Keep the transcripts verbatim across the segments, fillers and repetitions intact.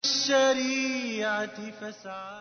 الشريعة فاسعى.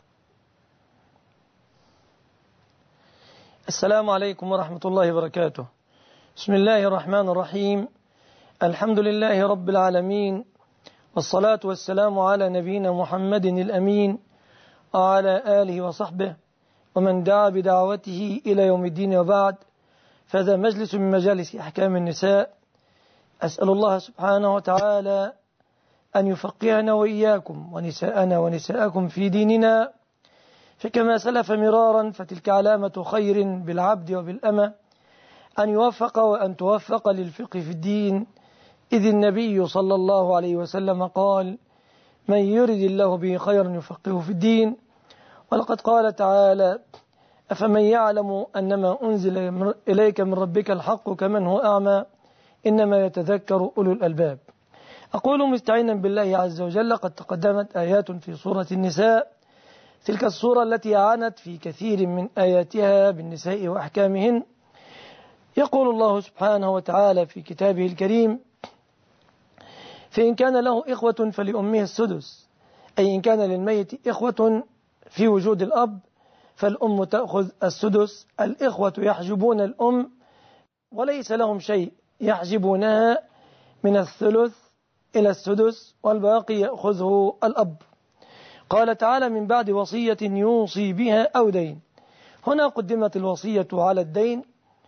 السلام عليكم ورحمة الله وبركاته. بسم الله الرحمن الرحيم. الحمد لله رب العالمين، والصلاة والسلام على نبينا محمد الأمين وعلى آله وصحبه ومن دعا بدعوته إلى يوم الدين، وبعد، فهذا مجلس من مجالس أحكام النساء. أسأل الله سبحانه وتعالى أن يفقهنا وإياكم ونساءنا ونساءكم في ديننا، فكما سلف مرارا فتلك علامة خير بالعبد وبالأمة، أن يوفق وأن توفق للفقه في الدين، إذ النبي صلى الله عليه وسلم قال: من يرد الله به خيرا يفقهه في الدين. ولقد قال تعالى: أفمن يعلم أنما أنزل إليك من ربك الحق كمن هو أعمى إنما يتذكر أولو الألباب. أقول مستعينا بالله عز وجل: قد تقدمت آيات في سورة النساء، تلك السورة التي عانت في كثير من آياتها بالنساء وأحكامهن. يقول الله سبحانه وتعالى في كتابه الكريم: فإن كان له إخوة فلأمه السدس، أي إن كان للميت إخوة في وجود الأب فالأم تأخذ السدس. الإخوة يحجبون الأم وليس لهم شيء، يحجبونها من الثلث إلى السدس، والباقي يأخذه الأب. قال تعالى: من بعد وصية يوصي بها أو دين. هنا قدمت الوصية على الدين،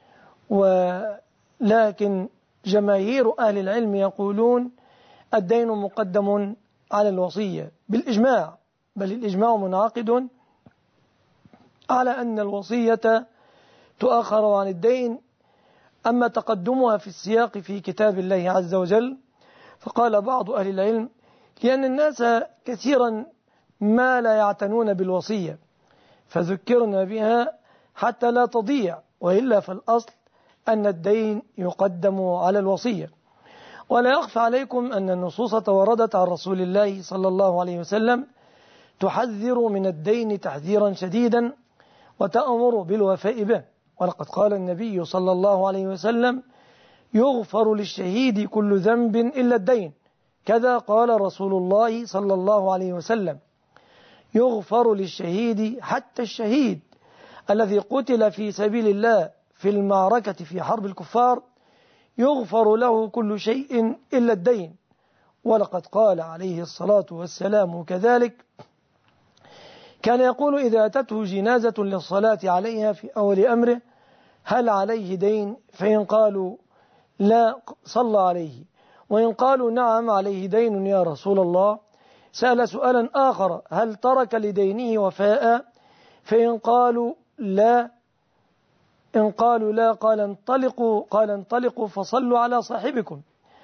ولكن جماهير أهل العلم يقولون الدين مقدم على الوصية بالإجماع، بل الإجماع منعقد على أن الوصية تؤخر عن الدين. أما تقدمها في السياق في كتاب الله عز وجل، فقال بعض أهل العلم: لأن الناس كثيرا ما لا يعتنون بالوصية، فذكرنا بها حتى لا تضيع، وإلا فالأصل أن الدين يقدم على الوصية. ولا يخفى عليكم أن النصوص توردت عن رسول الله صلى الله عليه وسلم تحذر من الدين تحذيرا شديدا وتأمر بالوفاء به. ولقد قال النبي صلى الله عليه وسلم: يغفر للشهيد كل ذنب إلا الدين. كذا قال رسول الله صلى الله عليه وسلم: يغفر للشهيد، حتى الشهيد الذي قتل في سبيل الله في المعركة في حرب الكفار، يغفر له كل شيء إلا الدين. ولقد قال عليه الصلاة والسلام كذلك: كان يقول إذا أتته جنازة للصلاة عليها في أول أمره: هل عليه دين؟ فإن قالوا لا صلى عليه، وإن قالوا نعم عليه دين يا رسول الله، سأل سؤالا آخر: هل ترك لدينه وفاء؟ فإن قالوا لا إن قالوا لا قال انطلقوا قال انطلقوا فصلوا على صاحبكم.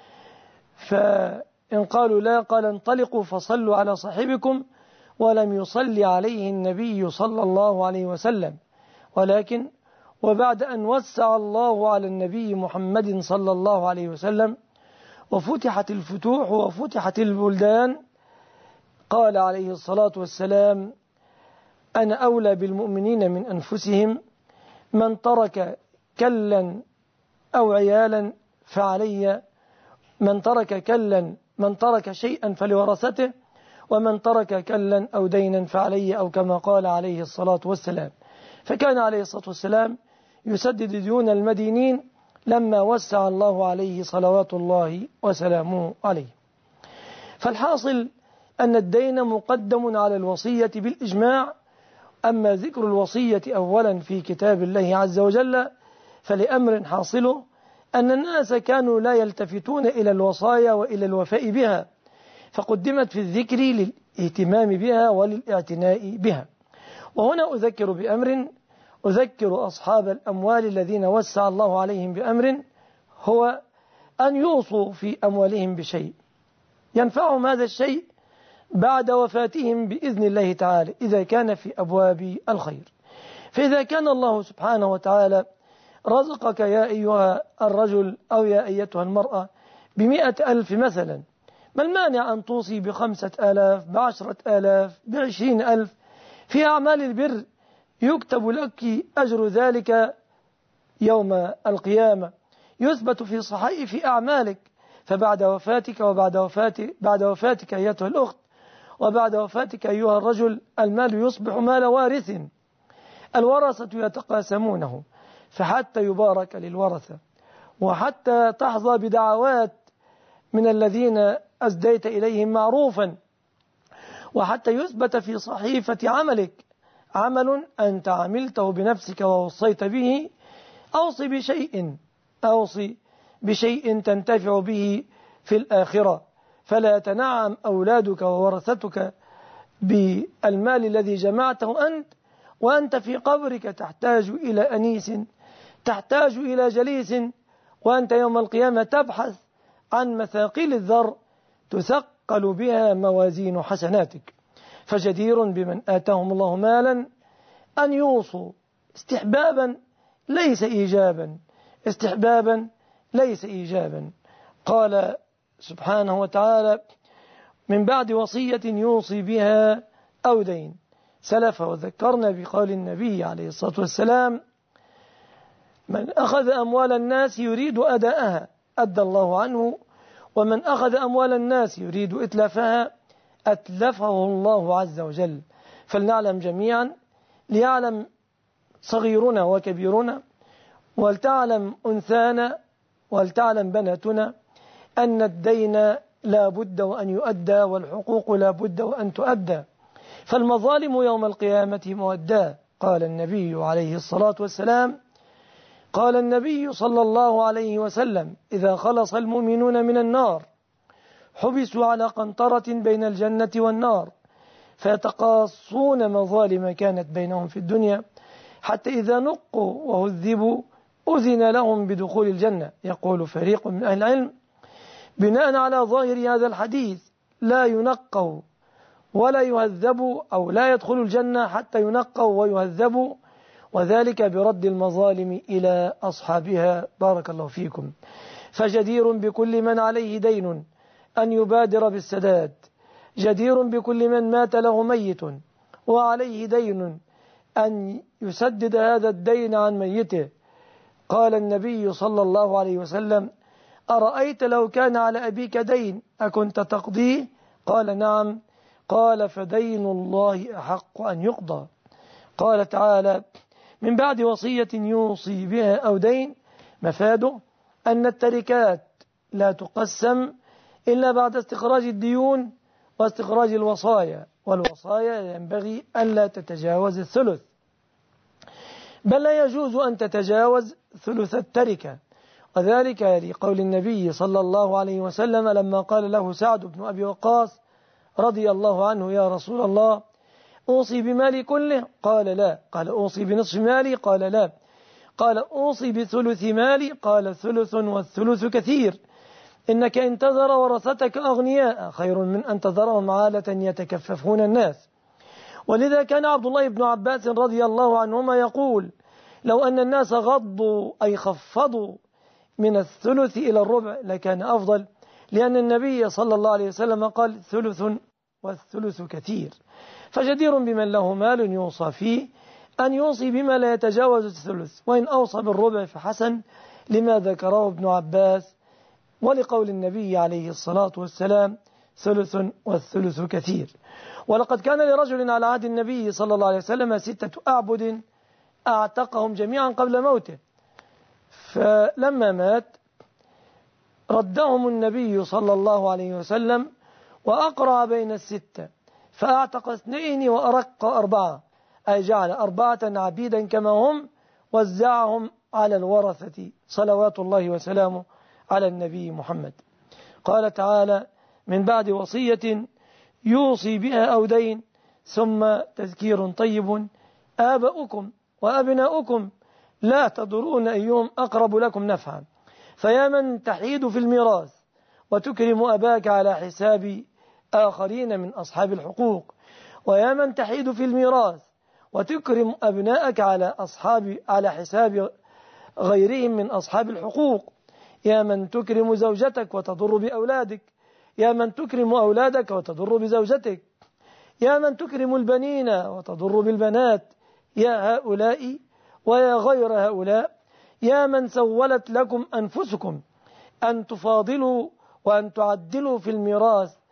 فإن قالوا لا قال انطلقوا فصلوا على صاحبكم. ولم يصلي عليه النبي صلى الله عليه وسلم. ولكن وبعد أن وسع الله على النبي محمد صلى الله عليه وسلم وفتحت الفتوح وفتحت البلدان، قال عليه الصلاة والسلام: أنا أولى بالمؤمنين من أنفسهم، من ترك كلا أو عيالا فعلي، من ترك كلا من ترك شيئا فلورثته، ومن ترك كلا أو دينا فعلي، أو كما قال عليه الصلاة والسلام. فكان عليه الصلاة والسلام يسدد ديون المدينين لما وسع الله عليه صلوات الله وسلامه عليه. فالحاصل أن الدين مقدم على الوصية بالإجماع. أما ذكر الوصية أولا في كتاب الله عز وجل فلأمر حاصله أن الناس كانوا لا يلتفتون إلى الوصايا وإلى الوفاء بها، فقدمت في الذكر للاهتمام بها وللاعتناء بها. وهنا أذكر بأمر أذكر أصحاب الأموال الذين وسع الله عليهم بأمر، هو أن يوصوا في أموالهم بشيء ينفعهم هذا الشيء بعد وفاتهم بإذن الله تعالى، إذا كان في أبواب الخير. فإذا كان الله سبحانه وتعالى رزقك يا أيها الرجل أو يا أيتها المرأة بمئة ألف مثلا، ما المانع أن توصي بخمسة آلاف، بعشرة آلاف، بعشرين ألف في أعمال البر يكتب لك أجر ذلك يوم القيامة، يثبت في صحائف أعمالك. فبعد وفاتك وبعد وفاتك بعد وفاتك أيتها الأخت وبعد وفاتك أيها الرجل المال يصبح مال وارث، الورثة يتقاسمونه، فحتى يبارك للورثة، وحتى تحظى بدعوات من الذين أسديت إليهم معروفا، وحتى يثبت في صحيفة عملك عمل أنت عملته بنفسك ووصيت به، أوصي بشيء أوصي بشيء تنتفع به في الآخرة، فلا تنعم أولادك وورثتك بالمال الذي جمعته أنت وأنت في قبرك تحتاج إلى أنيس، تحتاج إلى جليس، وأنت يوم القيامة تبحث عن مثاقيل الذر تثقل بها موازين حسناتك. فجدير بمن آتاهم الله مالا أن يوصوا استحبابا ليس إيجابا، استحبابا ليس إيجابا. قال سبحانه وتعالى: من بعد وصية يوصي بها أو دين. سلف وذكرنا بقول النبي عليه الصلاة والسلام: من أخذ أموال الناس يريد أداءها أدى الله عنه، ومن أخذ أموال الناس يريد إتلافها أتلفه الله عز وجل. فلنعلم جميعا، ليعلم صغيرنا وكبيرنا، ولتعلم أنثانا ولتعلم بناتنا، أن الدين لا بد وأن يؤدى، والحقوق لا بد وأن تؤدى، فالمظالم يوم القيامة مؤداة. قال النبي عليه الصلاة والسلام قال النبي صلى الله عليه وسلم: إذا خلص المؤمنون من النار حبسوا على قنطرة بين الجنة والنار فيتقاصون مظالم كانت بينهم في الدنيا، حتى إذا نقوا وهذبوا أذن لهم بدخول الجنة. يقول فريق من أهل العلم: بناء على ظاهر هذا الحديث لا ينقوا ولا يهذبوا، أو لا يدخلوا الجنة حتى ينقوا ويهذبوا، وذلك برد المظالم إلى أصحابها. بارك الله فيكم. فجدير بكل من عليه دين أن يبادر بالسداد، جدير بكل من مات له ميت وعليه دين أن يسدد هذا الدين عن ميته. قال النبي صلى الله عليه وسلم: أرأيت لو كان على أبيك دين أكنت تقضيه؟ قال: نعم. قال: فدين الله أحق أن يقضى. قال تعالى: من بعد وصية يوصي بها أو دين. مفاده أن التركات لا تقسم إلا بعد استخراج الديون واستخراج الوصايا، والوصايا ينبغي ألا تتجاوز الثلث، بل لا يجوز أن تتجاوز ثلث التركة، وذلك لقول النبي صلى الله عليه وسلم لما قال له سعد بن أبي وقاص رضي الله عنه: يا رسول الله، أوصي بمالي كله؟ قال: لا. قال: أوصي بنصف مالي؟ قال: لا. قال: أوصي بثلث مالي؟ قال: ثلث والثلث كثير، إنك إن تذر ورثتك أغنياء خير من أن تذرهم عالة يتكففون الناس. ولذا كان عبد الله بن عباس رضي الله عنهما يقول: لو أن الناس غضوا أي خفضوا من الثلث إلى الربع لكان أفضل، لأن النبي صلى الله عليه وسلم قال: ثلث والثلث كثير. فجدير بمن له مال يوصى فيه أن يوصي بما لا يتجاوز الثلث، وإن أوصى بالربع فحسن، لما ذكره ابن عباس ولقول النبي عليه الصلاة والسلام: ثلث والثلث كثير. ولقد كان لرجل على عهد النبي صلى الله عليه وسلم ستة أعبد أعتقهم جميعا قبل موته، فلما مات ردهم النبي صلى الله عليه وسلم وأقرع بين الستة، فأعتق اثنين وأرق أربعة، أي جعل أربعة عبيدا كما هم، وزعهم على الورثة صلوات الله وسلامه على النبي محمد. قال تعالى: من بعد وصية يوصي بها أو دين. ثم تذكير طيب: آباؤكم وأبناؤكم لا تدرون أيهم أقرب لكم نفعا، فيا من تحيد في الميراث وتكرم أباك على حساب آخرين من أصحاب الحقوق، ويا من تحيد في الميراث وتكرم أبناءك على أصحاب على حساب غيرهم من أصحاب الحقوق، يا من تكرم زوجتك وتضر بأولادك، يا من تكرم أولادك وتضر بزوجتك، يا من تكرم البنين وتضر بالبنات، يا هؤلاء ويا غير هؤلاء، يا من سولت لكم أنفسكم أن تفاضلوا وأن تعدلوا في الميراث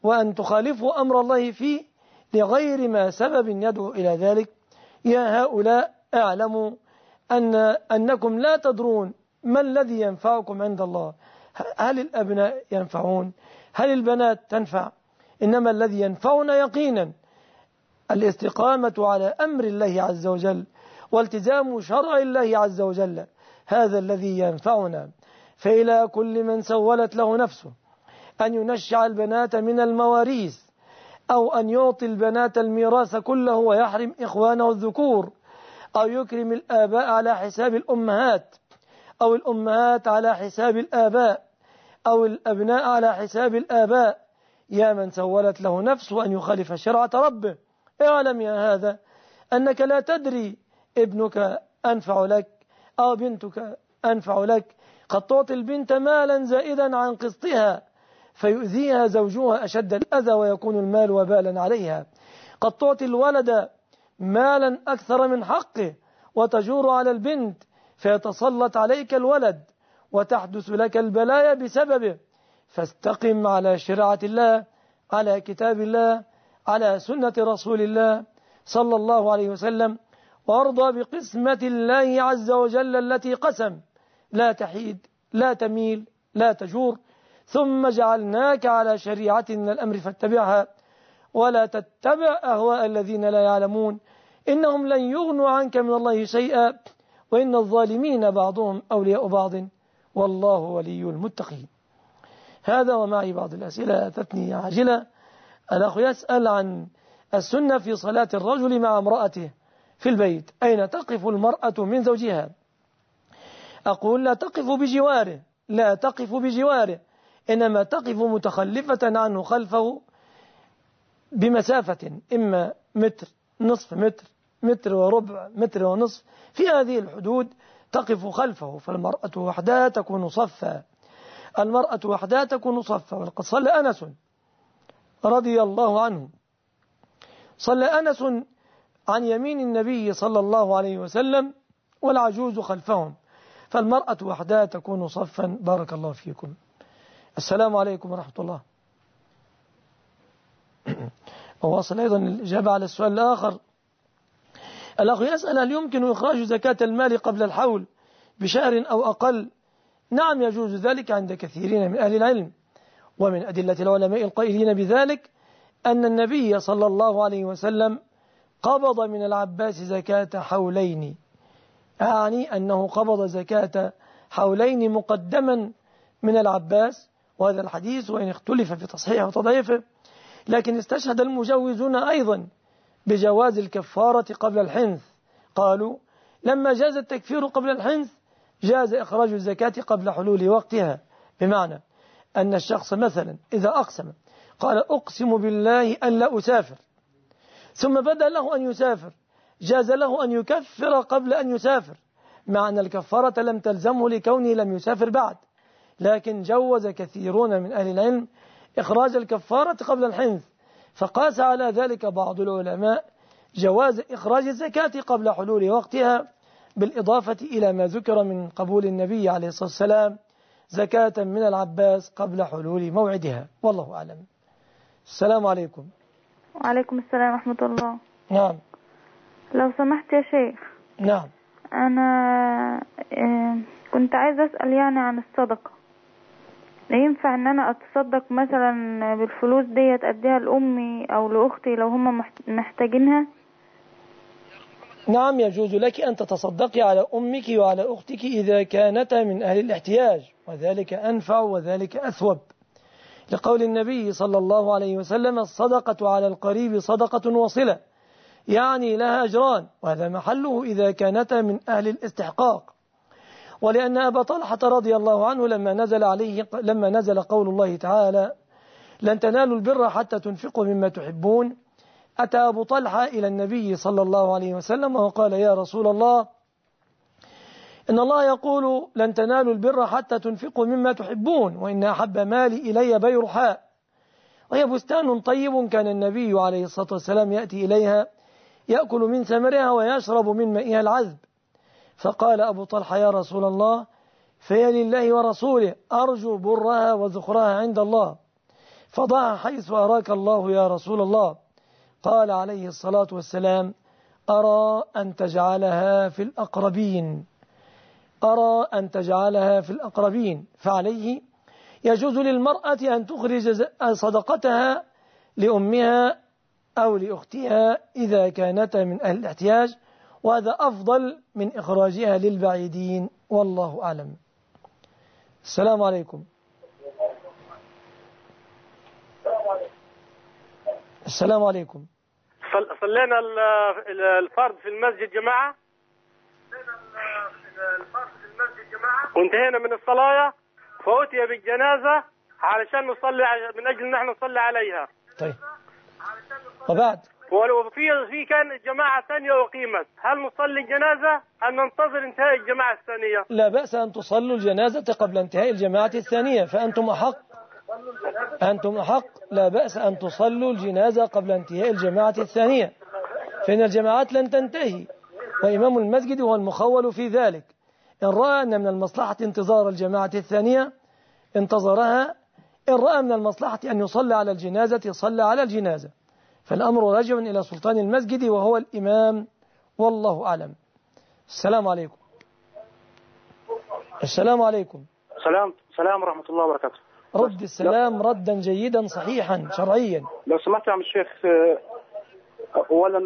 وأن تخالفوا أمر الله فيه لغير ما سبب يدعو إلى ذلك. يا هؤلاء اعلموا أن أنكم لا تدرون ما الذي ينفعكم عند الله. هل الأبناء ينفعون؟ هل البنات تنفع؟ إنما الذي ينفعنا يقينا الاستقامة على أمر الله عز وجل والتزام شرع الله عز وجل، هذا الذي ينفعنا. فإلى كل من سولت له نفسه أن ينشع البنات من المواريث أو أن يعطي البنات الميراث كله ويحرم إخوانه الذكور، أو يكرم الآباء على حساب الأمهات، أو الأمهات على حساب الآباء، أو الأبناء على حساب الآباء، يا من سولت له نفسه أن يخالف شرعة ربه، اعلم يا هذا أنك لا تدري ابنك أنفع لك أو بنتك أنفع لك. قد تعطي البنت مالا زائدا عن قسطها فيؤذيها زوجها أشد الأذى ويكون المال وبالا عليها. قد تعطي الولد مالا أكثر من حقه وتجور على البنت فيتسلط عليك الولد وتحدث لك البلايا بسببه. فاستقم على شريعة الله، على كتاب الله، على سنة رسول الله صلى الله عليه وسلم، وارضى بقسمة الله عز وجل التي قسم، لا تحيد لا تميل لا تجور. ثم جعلناك على شريعة من الأمر فاتبعها ولا تتبع أهواء الذين لا يعلمون، إنهم لن يغنوا عنك من الله شيئا وإن الظالمين بعضهم أولياء بعض والله ولي المتقين. هذا ومعي بعض الأسئلة أتتني عاجلة. الأخ يسأل عن السنة في صلاة الرجل مع امرأته في البيت، أين تقف المرأة من زوجها؟ أقول لا تقف بجواره، لا تقف بجواره، إنما تقف متخلفة عنه خلفه بمسافة إما متر، نصف متر، متر وربع، متر ونصف، في هذه الحدود تقف خلفه. فالمرأة وحدها تكون صفا، المرأة وحدها تكون صفا. وقد صلى أنس رضي الله عنه، صلى أنس عن يمين النبي صلى الله عليه وسلم والعجوز خلفهم، فالمرأة وحدها تكون صفا. بارك الله فيكم. السلام عليكم ورحمة الله. وواصل أيضا الإجابة على السؤال الآخر. الأخ يسأل هل يمكن إخراج زكاة المال قبل الحول بشهر أو أقل؟ نعم يجوز ذلك عند كثيرين من أهل العلم، ومن أدلة العلماء القائلين بذلك أن النبي صلى الله عليه وسلم قبض من العباس زكاة حولين، يعني أنه قبض زكاة حولين مقدما من العباس. وهذا الحديث وإن اختلف في تصحيحه وتضعيفه، لكن استشهد المجوزون أيضا بجواز الكفارة قبل الحنث، قالوا لما جاز التكفير قبل الحنث جاز إخراج الزكاة قبل حلول وقتها، بمعنى أن الشخص مثلا إذا أقسم قال أقسم بالله أن لا أسافر، ثم بدأ له أن يسافر، جاز له أن يكفر قبل أن يسافر، مع أن الكفارة لم تلزمه لكونه لم يسافر بعد. لكن جوز كثيرون من أهل العلم إخراج الكفارة قبل الحنث، فقاس على ذلك بعض العلماء جواز إخراج الزكاة قبل حلول وقتها، بالإضافة إلى ما ذكر من قبول النبي عليه الصلاة والسلام زكاة من العباس قبل حلول موعدها، والله أعلم. السلام عليكم. وعليكم السلام ورحمة الله. نعم. لو سمحت يا شيخ. نعم. أنا كنت عايز أسأل يعني عن الصدقة، ينفع أن أنا أتصدق مثلا بالفلوس دي أديها لأمي أو لأختي لو هم محتاجينها؟ نعم يجوز لك أن تتصدقي على أمك وعلى أختك إذا كانتا من أهل الاحتياج، وذلك أنفع وذلك أثوب، لقول النبي صلى الله عليه وسلم الصدقة على القريب صدقة وصلة، يعني لها أجران، وهذا محله إذا كانتا من أهل الاستحقاق. ولأن أبا طلحة رضي الله عنه لما نزل عليه لما نزل قول الله تعالى لن تنالوا البر حتى تنفقوا مما تحبون، أتى أبو طلحة إلى النبي صلى الله عليه وسلم وقال يا رسول الله إن الله يقول لن تنالوا البر حتى تنفقوا مما تحبون، وإن أحب مالي إلي بيرحاء، وهي بستان طيب كان النبي عليه الصلاة والسلام يأتي إليها يأكل من ثمرها ويشرب من مائها العذب. فقال أبو طلحة يا رسول الله فيا لله ورسوله أرجو برها وذخرها عند الله. فضعها حيث أراك الله يا رسول الله. قال عليه الصلاة والسلام: أرى أن تجعلها في الأقربين أرى أن تجعلها في الأقربين فعليه يجوز للمرأة أن تخرج صدقتها لأمها أو لأختها إذا كانتا من أهل الاحتياج، وهذا أفضل من إخراجها للبعيدين، والله أعلم. السلام عليكم. السلام عليكم. صلينا الفرض في المسجد جماعة وانتهينا من الصلاة فأتي بالجنازة علشان نصلي من أجل نحن نصلي عليها. طيب وبعد ولو في في كان جماعة ثانية وقيمت، هل نصلي الجنازة أم ننتظر انتهاء الجماعة الثانية؟ لا بأس أن تصلوا الجنازة قبل انتهاء الجماعة الثانية، فأنتم أحق أنتم أحق لا بأس أن تصلوا الجنازة قبل انتهاء الجماعة الثانية، فإن الجماعات لن تنتهي، وإمام المسجد هو المخول في ذلك. إن رأى أن من المصلحة انتظار الجماعة الثانية انتظرها، إن رأى من المصلحة أن يصلى على الجنازة يصلى على الجنازة، فالأمر راجع إلى سلطان المسجد وهو الإمام، والله أعلم. السلام عليكم. السلام عليكم. سلام سلام ورحمة الله وبركاته. رد السلام ردا جيدا صحيحا شرعيا. لو سمحت يا عم الشيخ، أولا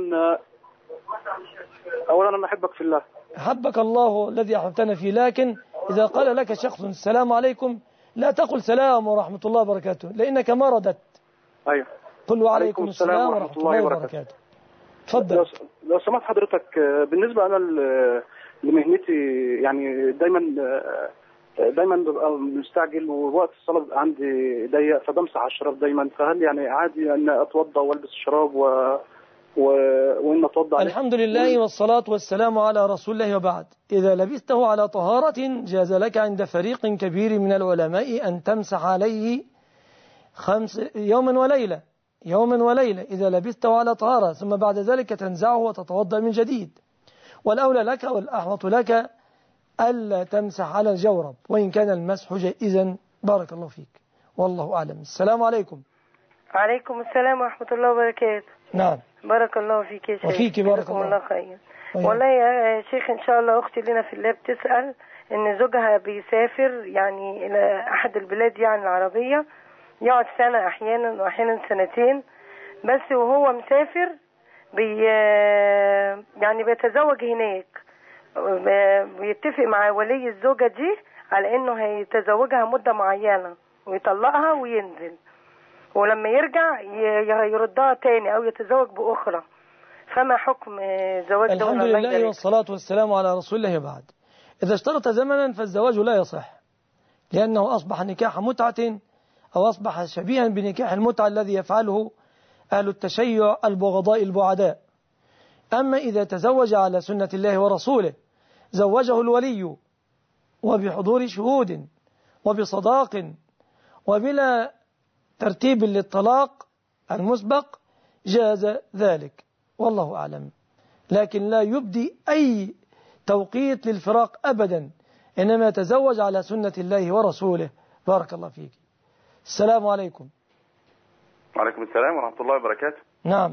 أولا أنا أحبك في الله. أحبك الله الذي أحببتنا فيه، لكن إذا قال لك شخص السلام عليكم لا تقل سلام ورحمة الله وبركاته، لأنك ما ردت. أيوه. قل وعليكم السلام ورحمة الله وبركاته. تفضل. لو سمحت حضرتك، بالنسبة أنا لمهنتي يعني دايما دايما ببقى مستعجل ووقت الصلاة بيبقى عندي ضيق، فبمسح على الشراب دايما، فهل يعني عادي أن أتوضأ وألبس الشراب و... و... وإن أتوضأ؟ الحمد لله والصلاة والسلام على رسول الله، وبعد. إذا لبسته على طهارة جاز لك عند فريق كبير من العلماء أن تمسح عليه خمس يوما وليلة يوما وليلة إذا لبسته على طهارة، ثم بعد ذلك تنزعه وتتوضأ من جديد. والأولى لك والأحوط لك ألا تمسح على الجورب وإن كان المسح جائزا. بارك الله فيك، والله أعلم. السلام عليكم. عليكم السلام ورحمة الله وبركاته. نعم. بارك الله فيك يا شيخ. وفيك بارك الله. الله خير. والله يا شيخ إن شاء الله أختي لنا في الله بتسأل إن زوجها بيسافر يعني إلى أحد البلاد يعني العربية، يقعد سنة أحيانا وأحيانا سنتين، بس وهو مسافر بي يعني بيتزوج هناك، بيتفق مع ولي الزوجة دي على إنه هيتزوجها مدة معينة ويطلقها وينزل، ولما يرجع يردها تاني أو يتزوج بأخرى، فما حكم زواج ده؟ الحمد لله والصلاة والسلام على رسول الله. بعد إذا اشترط زمنا فالزواج لا يصح، لأنه أصبح نكاح متعة أو أصبح شبيها بنكاح المتعة الذي يفعله أهل التشيع البغضاء البعداء. أما إذا تزوج على سنة الله ورسوله زوجه الولي وبحضور شهود وبصداق وبلا ترتيب للطلاق المسبق جاز ذلك، والله أعلم. لكن لا يبدي أي توقيت للفراق أبدا، إنما يتزوج على سنة الله ورسوله. بارك الله فيك. السلام عليكم. وعليكم السلام ورحمة الله وبركاته. نعم.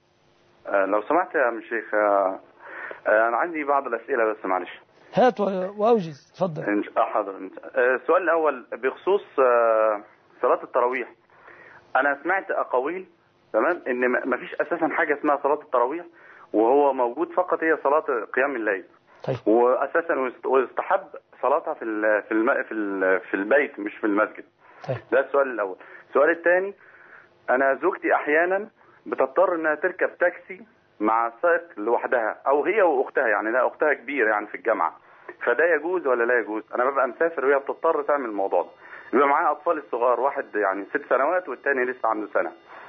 آه لو سمحت يا عم الشيخ، آه آه أنا عندي بعض الأسئلة بس معلش. هات وأوجز. تفضل. حاضر. آه السؤال الأول بخصوص آه صلاة التراويح. أنا سمعت أقاويل تمام إن ما فيش أساسا حاجة اسمها صلاة التراويح، وهو موجود فقط هي صلاة قيام الليل. طيب. وأساسا ويستحب صلاتها في ال في الم في ال في البيت مش في المسجد. طيب. ده السؤال الأول. السؤال الثاني، أنا زوجتي أحيانا بتضطر إنها تركب تاكسي مع سائق لوحدها أو هي وأختها، يعني لا أختها كبيرة يعني في الجامعة، فده يجوز ولا لا يجوز؟ أنا ببقى مسافر وهي بتضطر تعمل الموضوع ده، يبقى معاها أطفال الصغار، واحد يعني ست سنوات والتاني لسه عنده سنة.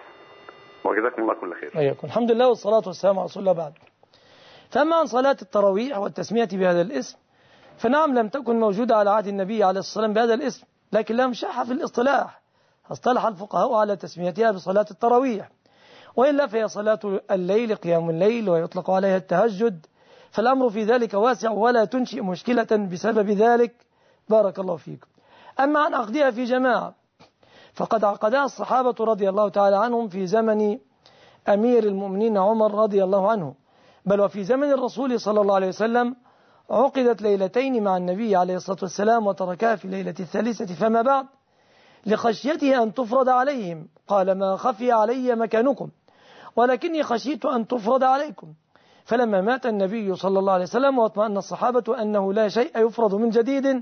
وجزاكم الله كل خير. أيكم. الحمد لله والصلاة والسلام على رسول الله. بعد. فأما عن صلاة التراويح والتسمية بهذا الاسم فنعم لم تكن موجودة على عهد النبي عليه الصلاة والسلام بهذا الاسم، لكن لم شح في الاصطلاح، اصطلح الفقهاء على تسميتها بصلاة التراويح، وإلا فهي صلاة الليل قيام الليل ويطلق عليها التهجد، فالأمر في ذلك واسع ولا تنشئ مشكلة بسبب ذلك. بارك الله فيكم. أما عن عقدها في جماعة فقد عقدها الصحابة رضي الله تعالى عنهم في زمن أمير المؤمنين عمر رضي الله عنه، بل وفي زمن الرسول صلى الله عليه وسلم عقدت ليلتين مع النبي عليه الصلاة والسلام وتركها في الليلة الثالثة فما بعد، لخشيته أن تفرض عليهم. قال: ما خفي علي مكانكم ولكني خشيت أن تفرض عليكم. فلما مات النبي صلى الله عليه وسلم واطمأن الصحابة أنه لا شيء يفرض من جديد،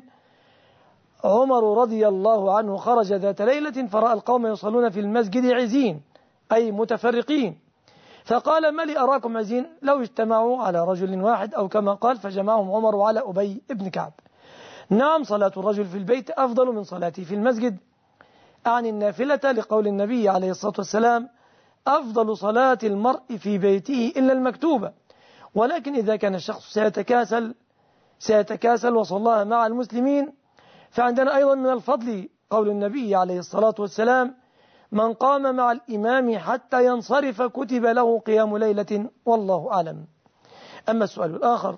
عمر رضي الله عنه خرج ذات ليلة فرأى القوم يصلون في المسجد عزين، أي متفرقين، فقال: ما لي أراكم عزين؟ لو اجتمعوا على رجل واحد، أو كما قال: فجمعهم عمر على أبي بن كعب. نعم، صلاة الرجل في البيت أفضل من صلاته في المسجد، أعني النافلة، لقول النبي عليه الصلاة والسلام: أفضل صلاة المرء في بيته إلا المكتوبة. ولكن إذا كان الشخص سيتكاسل سيتكاسل وصلاها مع المسلمين، فعندنا أيضا من الفضل قول النبي عليه الصلاة والسلام: من قام مع الإمام حتى ينصرف كتب له قيام ليلة، والله أعلم. أما السؤال الآخر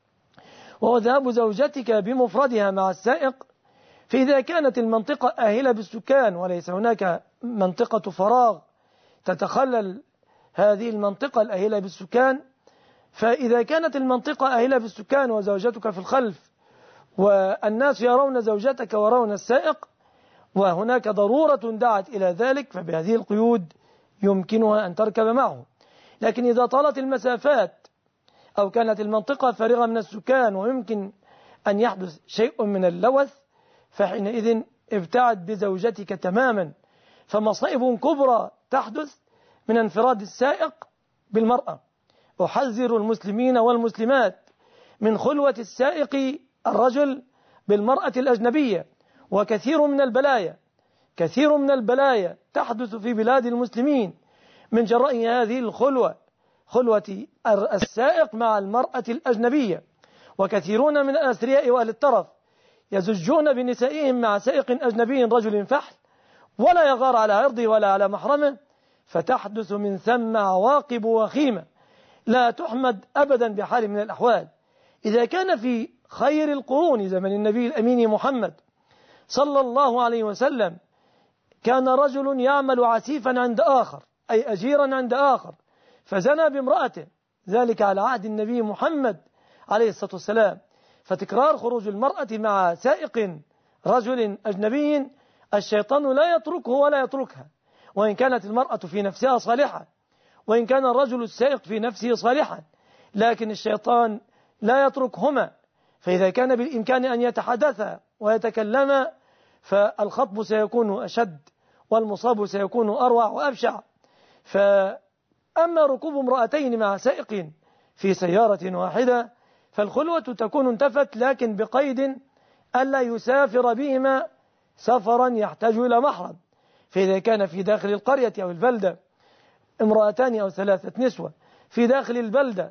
وهو ذهاب زوجتك بمفردها مع السائق، فإذا كانت المنطقة آهلة بالسكان وليس هناك منطقة فراغ تتخلل هذه المنطقة الآهلة بالسكان، فإذا كانت المنطقة آهلة بالسكان وزوجتك في الخلف والناس يرون زوجتك ويرون السائق وهناك ضرورة دعت إلى ذلك، فبهذه القيود يمكنها أن تركب معه. لكن إذا طالت المسافات أو كانت المنطقة فارغة من السكان ويمكن أن يحدث شيء من اللوث، فحينئذ ابتعد بزوجتك تماما. فمصائب كبرى تحدث من انفراد السائق بالمرأة. أحذر المسلمين والمسلمات من خلوة السائق الرجل بالمرأة الأجنبية، وكثير من البلايا كثير من البلايا تحدث في بلاد المسلمين من جراء هذه الخلوة، خلوة السائق مع المرأة الأجنبية. وكثيرون من الأثرياء وأهل الترف يزجون بنسائهم مع سائق أجنبي رجل فحل ولا يغار على عرضه ولا على محرمه، فتحدث من ثم عواقب وخيمة لا تحمد أبدا بحال من الأحوال. إذا كان في خير القرون زمن النبي الأمين محمد صلى الله عليه وسلم كان رجل يعمل عسيفا عند آخر، أي أجيرا عند آخر، فزنى بامرأته، ذلك على عهد النبي محمد عليه الصلاة والسلام. فتكرار خروج المرأة مع سائق رجل أجنبي الشيطان لا يتركه ولا يتركها، وإن كانت المرأة في نفسها صالحة وإن كان الرجل السائق في نفسه صالحا، لكن الشيطان لا يتركهما. فإذا كان بالإمكان أن يتحدثا ويتكلما فالخطب سيكون أشد والمصاب سيكون أروع وأبشع. فأما ركوب امرأتين مع سائق في سيارة واحدة فالخلوة تكون انتفت، لكن بقيد ألا يسافر بهما سفرا يحتاج إلى محرم. فإذا كان في داخل القرية أو البلدة امرأتان أو ثلاثة نسوة في داخل البلدة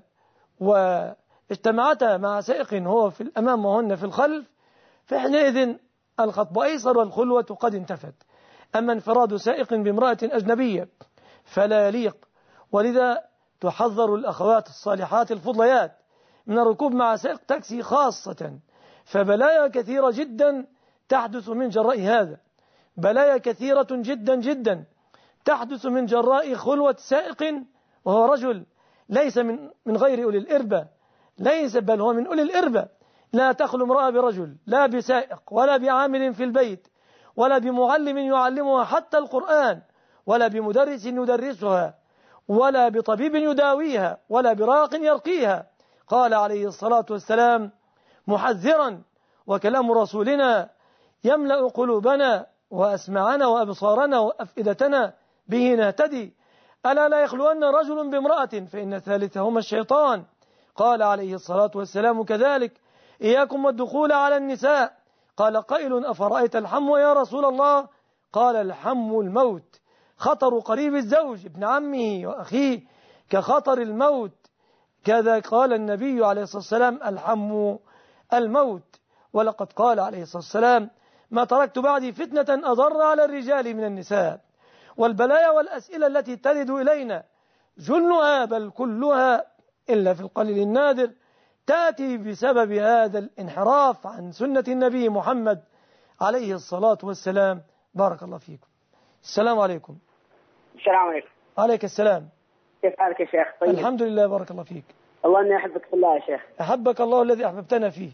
واجتمعتا مع سائق هو في الأمام وهن في الخلف، فحينئذ الخطب أيسر والخلوة قد انتفت. أما انفراد سائق بامرأة أجنبية فلا يليق، ولذا تحذر الأخوات الصالحات الفضليات من الركوب مع سائق تاكسي خاصة، فبلايا كثيرة جدا تحدث من جراء هذا، بلايا كثيرة جدا جدا تحدث من جراء خلوة سائق وهو رجل ليس من من غير أولي الإربة، ليس بل هو من أولي الإربة. لا تخلو امرأة برجل، لا بسائق ولا بعامل في البيت ولا بمعلم يعلمها حتى القرآن ولا بمدرس يدرسها ولا بطبيب يداويها ولا براق يرقيها. قال عليه الصلاة والسلام محذرا، وكلام رسولنا يملأ قلوبنا وأسمعنا وأبصارنا وأفئدتنا به نهتدي: ألا لا يخلون رجل بامرأة فإن ثالثهما الشيطان. قال عليه الصلاة والسلام كذلك: إياكم والدخول على النساء. قال قائل: أفرأيت الحم يا رسول الله؟ قال: الحم الموت، خطر قريب الزوج ابن عمه وأخيه كخطر الموت. كذا قال النبي عليه الصلاة والسلام: الحم الموت. ولقد قال عليه الصلاة والسلام: ما تركت بعدي فتنة أضر على الرجال من النساء. والبلايا والأسئلة التي ترد إلينا جلها بل كلها إلا في القليل النادر تأتي بسبب هذا الانحراف عن سنة النبي محمد عليه الصلاة والسلام. بارك الله فيكم. السلام عليكم. السلام عليكم. عليك السلام. كيف حالك يا شيخ؟ طيب. الحمد لله، بارك الله فيك. الله اني احبك في الله يا شيخ. أحبك الله الذي أحببتنا فيه.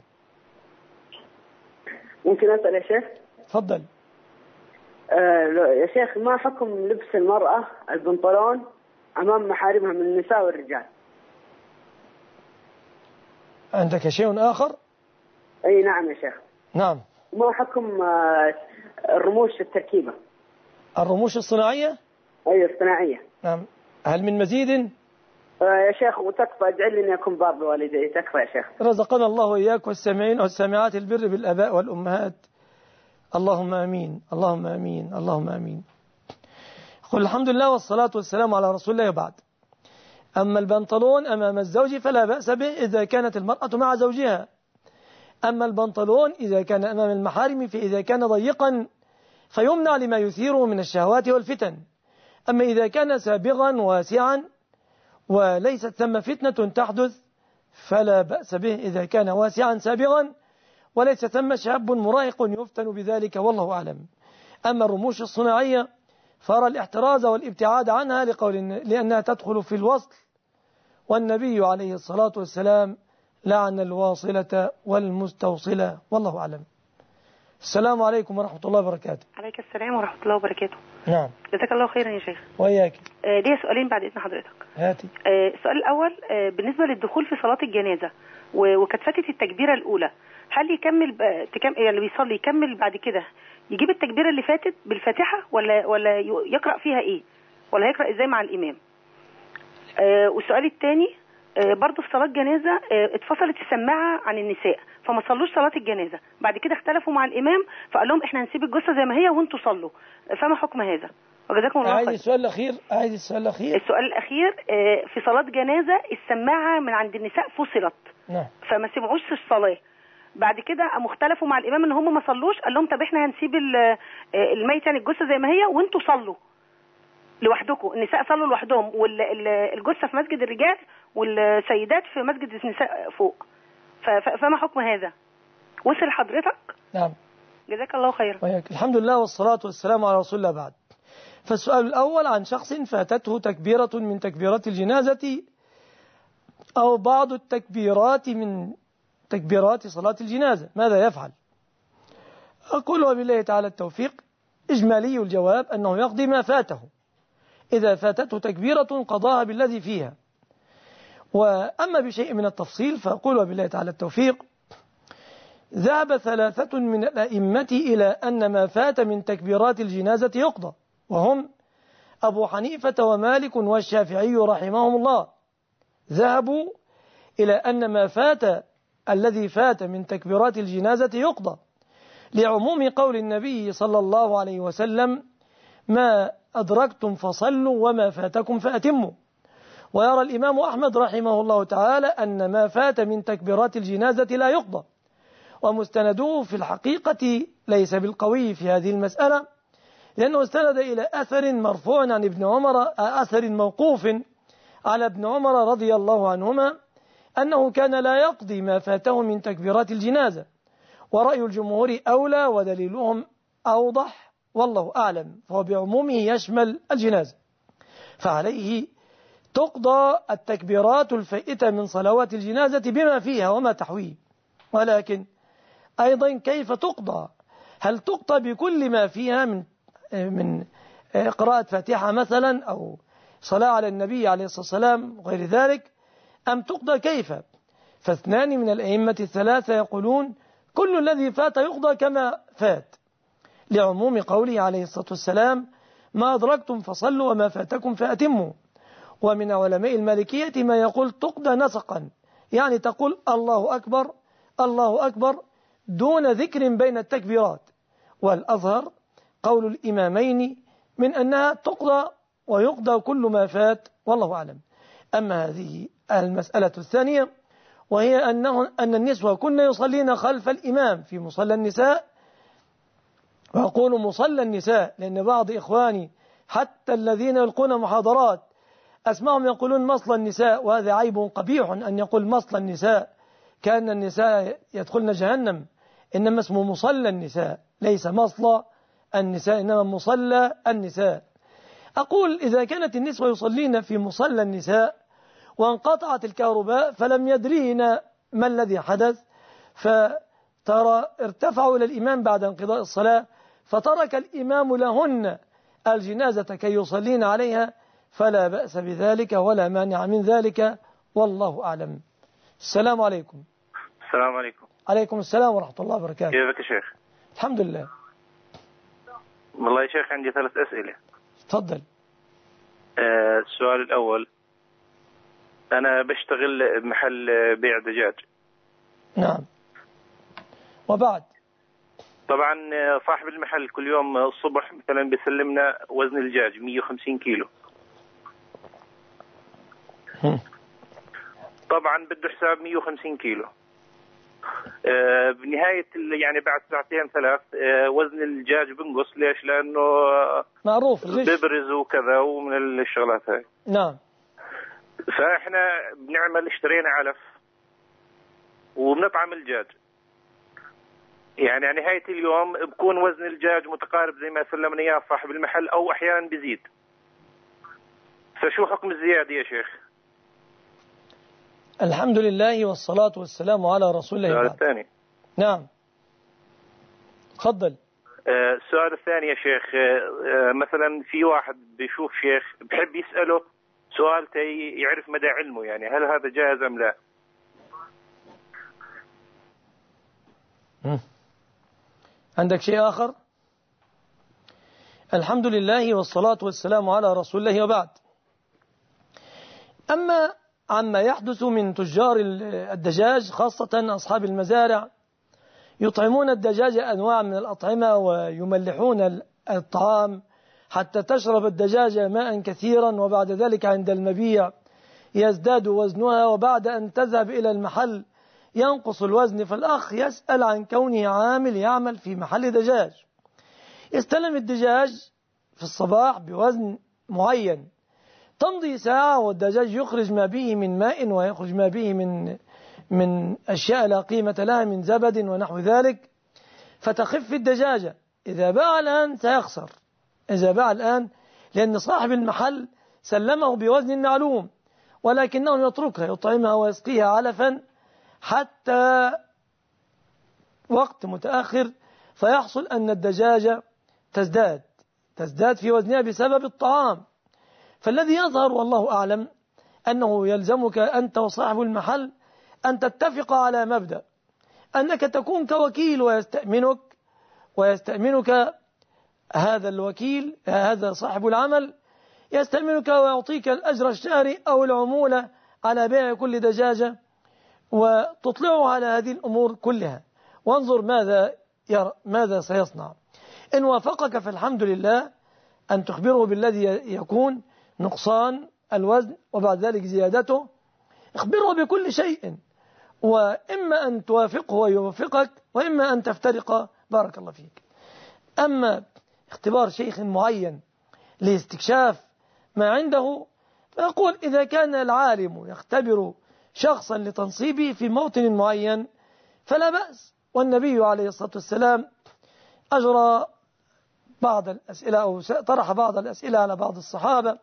ممكن اسال يا شيخ؟ تفضل. آه يا شيخ، ما حكم لبس المرأة البنطلون امام محارمها من النساء والرجال؟ عندك شيء آخر؟ اي نعم يا شيخ. نعم. ما حكم آه الرموش التركيبة؟ الرموش الصناعية؟ اي الصناعية. نعم. هل من مزيد؟ آه يا شيخ، وتكفى ادعي لي اني اكون بار بوالدي، تكفى يا شيخ. رزقنا الله وإياك والسامعين والسامعات البر بالآباء والأمهات. اللهم آمين، اللهم آمين، اللهم آمين. قل الحمد لله والصلاة والسلام على رسول الله وبعد. أما البنطلون أمام الزوج فلا بأس به إذا كانت المرأة مع زوجها. أما البنطلون إذا كان أمام المحارم فإذا كان ضيقا فيمنع لما يثيره من الشهوات والفتن. أما إذا كان سابغا واسعا وليست ثم فتنة تحدث فلا بأس به إذا كان واسعا سابغا وليس ثم شاب مراهق يفتن بذلك، والله أعلم. أما الرموش الصناعية فأرى الاحتراز والابتعاد عنها لقول لأنها تدخل في الوصل، والنبي عليه الصلاة والسلام لعن الواصلة والمستوصلة، والله أعلم. السلام عليكم ورحمة الله وبركاته. عليك السلام ورحمة الله وبركاته. نعم. جزاك الله خيرا يا شيخ. وإياك. آه ليه سؤالين بعد إذن حضرتك. هاتي. آه السؤال الأول آه بالنسبة للدخول في صلاة الجنازة وكانت فاتت التكبيرة الأولى، هل يكمل تكم... يعني بيصلي يكمل بعد كده يجيب التكبيرة اللي فاتت بالفاتحة ولا ولا يقرأ فيها إيه، ولا يقرأ إزاي مع الإمام؟ آه والسؤال الثاني آه برضه في صلاة جنازة آه اتفصلت السماعة عن النساء فما صلوش صلاة الجنازة، بعد كده اختلفوا مع الإمام فقال لهم إحنا هنسيب الجثة زي ما هي وانتوا صلوا، فما حكم هذا؟ وجزاكم الله خير. عايز السؤال الأخير. عايز السؤال الأخير. السؤال الأخير آه في صلاة جنازة السماعة من عند النساء فصلت. نعم. فما سمعوش الصلاة، بعد كده قاموا اختلفوا مع الإمام إن هم ما صلوش، قال لهم طب إحنا هنسيب الميت يعني الجثة زي ما هي وانتوا صلوا لوحدكم، النساء صلوا لوحدهم والجثة في مسجد الرجال والسيدات في مسجد النساء فوق، فما حكم هذا؟ وصل حضرتك؟ نعم. جزاك الله خيرا. وياك. الحمد لله والصلاة والسلام على رسول الله بعد. فالسؤال الأول عن شخص فاتته تكبيرة من تكبيرات الجنازة أو بعض التكبيرات من تكبيرات صلاة الجنازة، ماذا يفعل؟ أقول وبالله تعالى التوفيق. إجمالي الجواب أنه يقضي ما فاته، إذا فاتته تكبيرة قضاها بالذي فيها. وأما بشيء من التفصيل فأقول وبالله تعالى التوفيق. ذهب ثلاثة من الأئمة إلى أن ما فات من تكبيرات الجنازة يقضى، وهم أبو حنيفة ومالك والشافعي رحمهم الله. ذهبوا إلى أن ما فات الذي فات من تكبيرات الجنازة يقضى لعموم قول النبي صلى الله عليه وسلم: ما أدركتم فصلوا وما فاتكم فأتموا. ويرى الإمام أحمد رحمه الله تعالى أن ما فات من تكبيرات الجنازة لا يقضى، ومستنده في الحقيقة ليس بالقوي في هذه المسألة، لأنه استند إلى أثر مرفوع عن ابن عمر، أثر موقوف على ابن عمر رضي الله عنهما أنه كان لا يقضي ما فاته من تكبيرات الجنازة، ورأي الجمهور أولى ودليلهم أوضح والله أعلم، فهو بعمومه يشمل الجنازة، فعليه تقضى التكبيرات الفائتة من صلوات الجنازة بما فيها وما تحويه. ولكن أيضا كيف تقضى؟ هل تقضى بكل ما فيها من من قراءة فاتحة مثلا أو صلاة على النبي عليه الصلاة والسلام وغير ذلك، أم تقضى كيف؟ فاثنان من الأئمة الثلاثة يقولون كل الذي فات يقضى كما فات، لعموم قوله عليه الصلاة والسلام: ما أدركتم فصلوا وما فاتكم فأتموا. ومن علماء المالكية ما يقول تقضى نسقا، يعني تقول الله أكبر الله أكبر دون ذكر بين التكبيرات، والأظهر قول الإمامين من أنها تقضى ويقضى كل ما فات، والله أعلم. أما هذه المسألة الثانية وهي أنه أن النسوة كن يصلين خلف الإمام في مصلى النساء، وأقول مصلى النساء لأن بعض إخواني حتى الذين يلقون محاضرات أسمعهم يقولون مصلى النساء، وهذا عيب قبيح أن يقول مصلى النساء كأن النساء يدخلن جهنم، إنما اسمه مصلى النساء ليس مصلى النساء، إنما مصلى النساء. أقول إذا كانت النسوة يصلين في مصلى النساء وانقطعت الكهرباء فلم يدرين ما الذي حدث، فترى ارتفعوا إلى الإمام بعد انقضاء الصلاة فترك الإمام لهن الجنازة كي يصلين عليها، فلا بأس بذلك ولا مانع من ذلك، والله أعلم. السلام عليكم. السلام عليكم. عليكم السلام ورحمة الله وبركاته. كيفك يا شيخ؟ الحمد لله. والله يا شيخ عندي ثلاث أسئلة. تفضل. آه السؤال الأول، أنا بشتغل بمحل بيع دجاج. نعم. وبعد؟ طبعا صاحب المحل كل يوم الصبح مثلا بيسلمنا وزن الدجاج مية وخمسين كيلو. طبعا بده حساب مية وخمسين كيلو. آه بنهاية يعني بعد ساعتين ثلاث آه وزن الدجاج بنقص. ليش؟ لأنه معروف ببرز وكذا ومن الشغلات هاي. نعم. فإحنا بنعمل اشترينا علف وبنطعم الدجاج، يعني على نهاية اليوم بكون وزن الدجاج متقارب زي ما سلمنا إياه صاحب المحل، أو أحيانا بيزيد. فشو حكم الزيادة يا شيخ؟ الحمد لله والصلاة والسلام على رسول الله. السؤال الثاني. نعم. تفضل. آه السؤال الثاني يا شيخ، آه مثلا في واحد بيشوف شيخ بحب يسأله سؤال تي يعرف مدى علمه، يعني هل هذا جائز أم لا؟ م. عندك شيء آخر؟ الحمد لله والصلاة والسلام على رسول الله، وبعد. أما عما يحدث من تجار الدجاج خاصة أصحاب المزارع، يطعمون الدجاج أنواع من الأطعمة ويملحون الطعام حتى تشرب الدجاجة ماء كثيرا، وبعد ذلك عند المبيع يزداد وزنها، وبعد أن تذهب إلى المحل ينقص الوزن. فالأخ يسأل عن كونه عامل يعمل في محل دجاج، يستلم الدجاج في الصباح بوزن معين، تمضي ساعة والدجاج يخرج ما به من ماء ويخرج ما به من من أشياء لا قيمة لها من زبد ونحو ذلك، فتخف الدجاجة. إذا باع الآن سيخسر، إذا باع الآن، لأن صاحب المحل سلمه بوزن معلوم، ولكنه يتركها يطعمها ويسقيها علفا حتى وقت متأخر، فيحصل أن الدجاجة تزداد تزداد في وزنها بسبب الطعام. فالذي يظهر والله أعلم أنه يلزمك أنت وصاحب المحل أن تتفق على مبدأ أنك تكون كوكيل، ويستأمنك ويستأمنك هذا الوكيل، هذا صاحب العمل يستأمنك ويعطيك الأجر الشهري أو العمولة على بيع كل دجاجة، وتطلعه على هذه الأمور كلها، وانظر ماذا يرى ماذا سيصنع. إن وافقك فالحمد لله، أن تخبره بالذي يكون نقصان الوزن وبعد ذلك زيادته، اخبره بكل شيء، وإما أن توافقه ويوافقك، وإما أن تفترق. بارك الله فيك. أما اختبار شيخ معين لاستكشاف ما عنده، فأقول إذا كان العالم يختبر شخصا لتنصيبه في موطن معين فلا بأس. والنبي عليه الصلاة والسلام أجرى بعض الأسئلة أو طرح بعض الأسئلة على بعض الصحابة،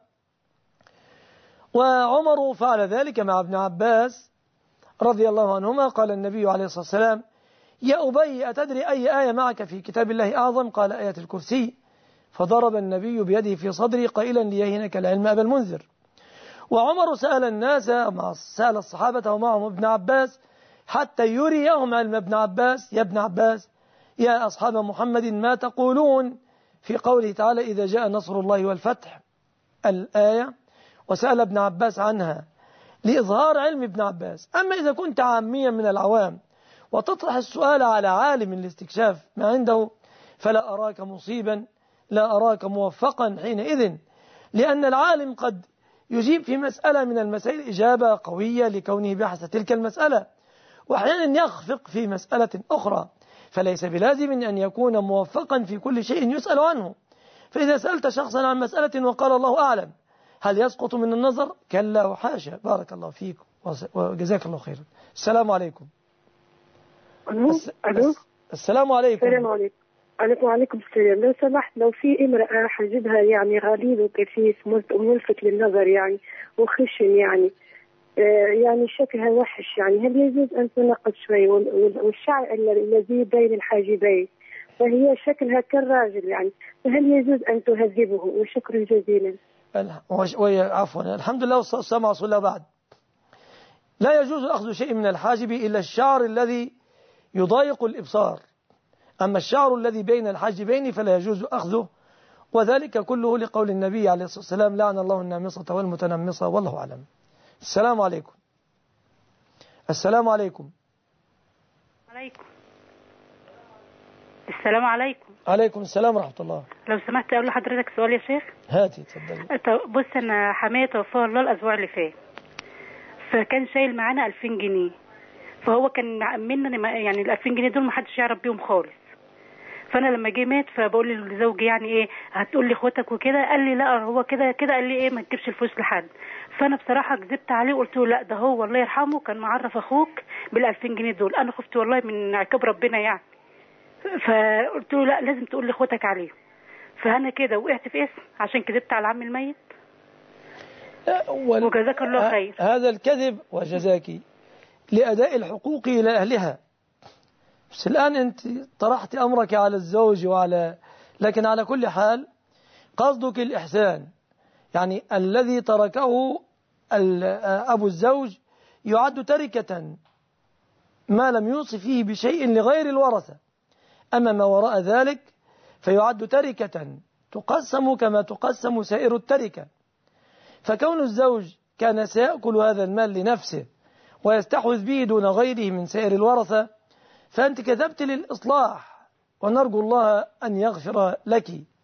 وعمر فعل ذلك مع ابن عباس رضي الله عنهما. قال النبي عليه الصلاة والسلام: يا أبي أتدري أي آية معك في كتاب الله أعظم؟ قال: آية الكرسي. فضرب النبي بيده في صدري قائلا: ليهنك العلم أبا المنذر. وعمر سأل الناس، مع سأل الصحابة ومعهم ابن عباس حتى يريهم علم ابن عباس: يا ابن عباس، يا أصحاب محمد، ما تقولون في قوله تعالى: إذا جاء نصر الله والفتح، الآية. وسأل ابن عباس عنها لإظهار علم ابن عباس. أما إذا كنت عاميا من العوام وتطرح السؤال على عالم لاستكشاف ما عنده، فلا أراك مصيبا، لا أراك موفقا حينئذ، لأن العالم قد يجيب في مسألة من المسائل إجابة قوية لكونه بحث تلك المسألة، وأحيانا يخفق في مسألة أخرى، فليس بلازم أن يكون موفقا في كل شيء يسأل عنه. فإذا سألت شخصا عن مسألة وقال الله أعلم، هل يسقط من النظر؟ كلا وحاشا. بارك الله فيك وجزاك الله خيرا. السلام عليكم. ألو. الس... السلام عليكم. السلام عليكم. عليكم وعليكم السلام. لو سمحت، لو في امرأة حجبها يعني غليظ وكثيف وملفت للنظر يعني وخشن يعني آه يعني شكلها وحش، يعني هل يجوز أن تنقص شوي؟ والشعر الذي بين الحاجبين فهي شكلها كالراجل يعني، فهل يجوز أن تهذبه؟ وشكرا جزيلا. عفوا. الحمد لله والصلاة والسلام على رسول الله. بعد، لا يجوز أخذ شيء من الحاجب إلا الشعر الذي يضايق الإبصار، أما الشعر الذي بين الحاجبين فلا يجوز أخذه، وذلك كله لقول النبي عليه الصلاة والسلام: لعن الله النامصة والمتنمصة. والله أعلم. السلام عليكم. السلام عليكم. عليكم السلام. عليكم. عليكم السلام ورحمة الله. لو سمحت أقول لحضرتك سؤال يا شيخ. هاتي تفضلي. بص، أنا حماية توفاها الله الأسبوع اللي فات، فكان شايل معانا ألفين جنيه، فهو كان مأمننا يعني ال ألفين جنيه دول ما حدش يعرف بيهم خالص. فانا لما جه مات فبقول لزوجي يعني ايه هتقول لي اخواتك وكده، قال لي لا هو كده كده، قال لي ايه ما تجيبش الفلوس لحد. فانا بصراحه كذبت عليه وقلت له لا ده هو الله يرحمه كان معرف اخوك بال ألفين جنيه دول، انا خفت والله من عقاب ربنا يعني، فقلت له لا لازم تقول لاخواتك عليه. فانا كده وقعت في اسم عشان كذبت على عم الميت. وجزاك الله خير. هذا الكذب وجزاكي لأداء الحقوق إلى أهلها. بس الآن أنت طرحت أمرك على الزوج وعلى، لكن على كل حال قصدك الإحسان، يعني الذي تركه أبو الزوج يعد تركة ما لم يوصي فيه بشيء لغير الورثة، أما ما وراء ذلك فيعد تركة تقسم كما تقسم سائر التركة. فكون الزوج كان سيأكل هذا المال لنفسه ويستحوذ به دون غيره من سائر الورثة، فأنت كذبت للإصلاح، ونرجو الله أن يغفر لك.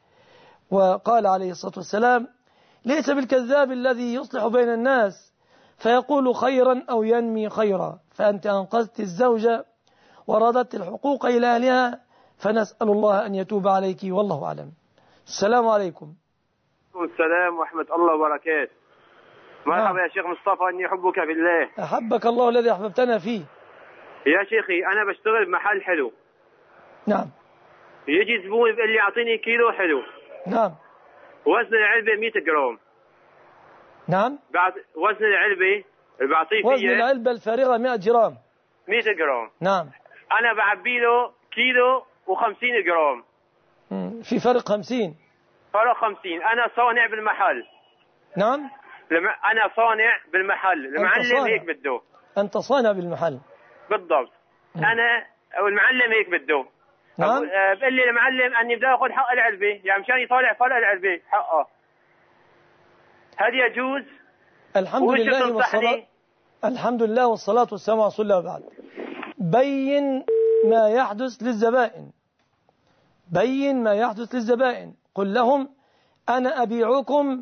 وقال عليه الصلاة والسلام: ليس بالكذاب الذي يصلح بين الناس فيقول خيرا أو ينمي خيرا. فأنت أنقذت الزوجة ورددت الحقوق إلى أهلها، فنسأل الله أن يتوب عليك، والله أعلم. السلام عليكم. السلام ورحمة الله وبركاته. مرحبا يا شيخ مصطفى، أني أحبك في الله. أحبك الله الذي أحببتنا فيه. يا شيخي أنا بشتغل بمحل حلو. نعم. يجي زبون يقول لي أعطيني كيلو حلو. نعم. وزن العلبة مئة جرام. نعم. بعد وزن العلبة اللي بعطيه فيه وزن العلبة الفارغة مئة جرام. مئة جرام. نعم. أنا بعبي له كيلو وخمسين جرام. مم. في فرق خمسين. فرق خمسين. أنا صانع بالمحل. نعم. لما أنا صانع بالمحل، المعلم هيك بده. أنت صانع بالمحل. بالضبط. مم. أنا أو المعلم هيك بده. نعم. بقول لي المعلم أني بدي أخذ حق العلبة، يعني مشان يطالع فرق العلبة حقه. هل يجوز؟ الحمد لله والصلاة الحمد لله والصلاة والسلام على رسول الله. بعد، بين ما يحدث للزبائن، بين ما يحدث للزبائن. قل لهم: أنا أبيعكم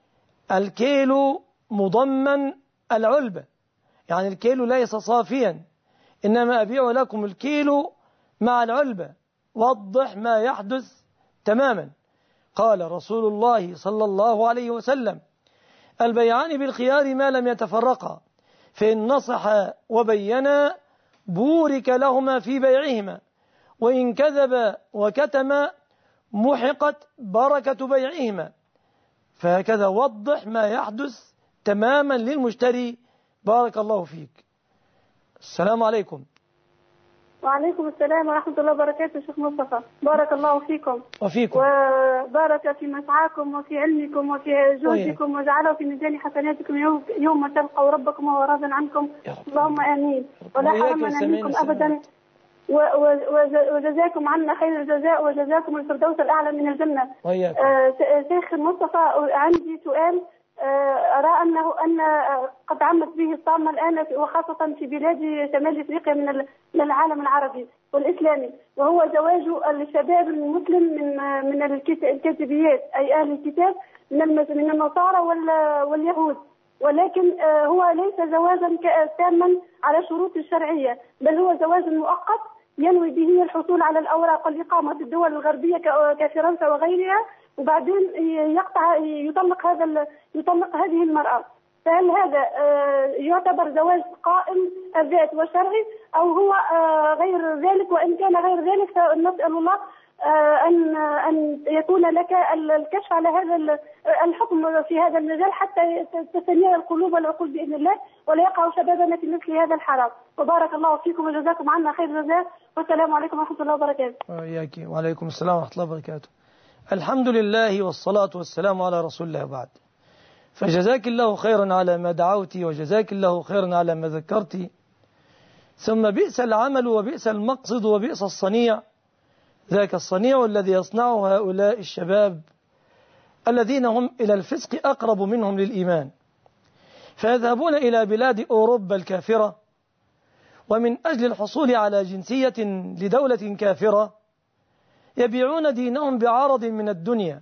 الكيلو مضمن العلبة، يعني الكيلو ليس صافيا، إنما أبيع لكم الكيلو مع العلبة. وضح ما يحدث تماما. قال رسول الله صلى الله عليه وسلم: البيعان بالخيار ما لم يتفرقا، فإن نصحا وبينا بورك لهما في بيعهما، وإن كذبا وكتما محقت بركة بيعهما. فهكذا وضح ما يحدث تماما للمشتري. بارك الله فيك. السلام عليكم. وعليكم السلام ورحمة الله وبركاته. شيخ مصطفى، بارك الله فيكم وفيكم، وبارك في مسعاكم وفي علمكم وفي جهدكم، وجعله في ميزان حسناتكم يوم تلقوا ربكم وهو راض عنكم. اللهم آمين. ولا حرمنا منكم أبدا، وجزاكم عنا خير الجزاء، وجزاكم الفردوس الأعلى من الجنة. آه شيخ مصطفى، عندي سؤال. أرى أنه أن قد عمت به الطامة الآن، وخاصة في بلاد شمال أفريقيا من العالم العربي والإسلامي، وهو زواج الشباب المسلم من من الكتابيات، أي أهل الكتاب، من من النصارى واليهود، ولكن هو ليس زواجا تاما على شروط الشرعية، بل هو زواج مؤقت ينوي به الحصول على الأوراق والإقامة في الدول الغربية كفرنسا وغيرها، وبعدين يقطع يطلق هذا يطلق هذه المرأة. فهل هذا يعتبر زواج قائم الذات وشرعي، أو هو غير ذلك؟ وإن كان غير ذلك فنسأل الله أن أن يكون لك الكشف على هذا الحكم في هذا المجال حتى تستنير القلوب والعقول بإذن الله، ولا يقع شبابنا في مثل هذا الحرام. وبارك الله فيكم وجزاكم عنا خير جزاء، والسلام عليكم ورحمة الله وبركاته. وإياك وعليكم السلام ورحمة الله وبركاته. الحمد لله والصلاة والسلام على رسول الله بعد. فجزاك الله خيرا على ما دعوتي، وجزاك الله خيرا على ما ذكرتي. ثم بئس العمل وبئس المقصد وبئس الصنيع، ذاك الصنيع الذي يصنعه هؤلاء الشباب الذين هم إلى الفسق أقرب منهم للإيمان، فيذهبون إلى بلاد أوروبا الكافرة، ومن أجل الحصول على جنسية لدولة كافرة يبيعون دينهم بعرض من الدنيا.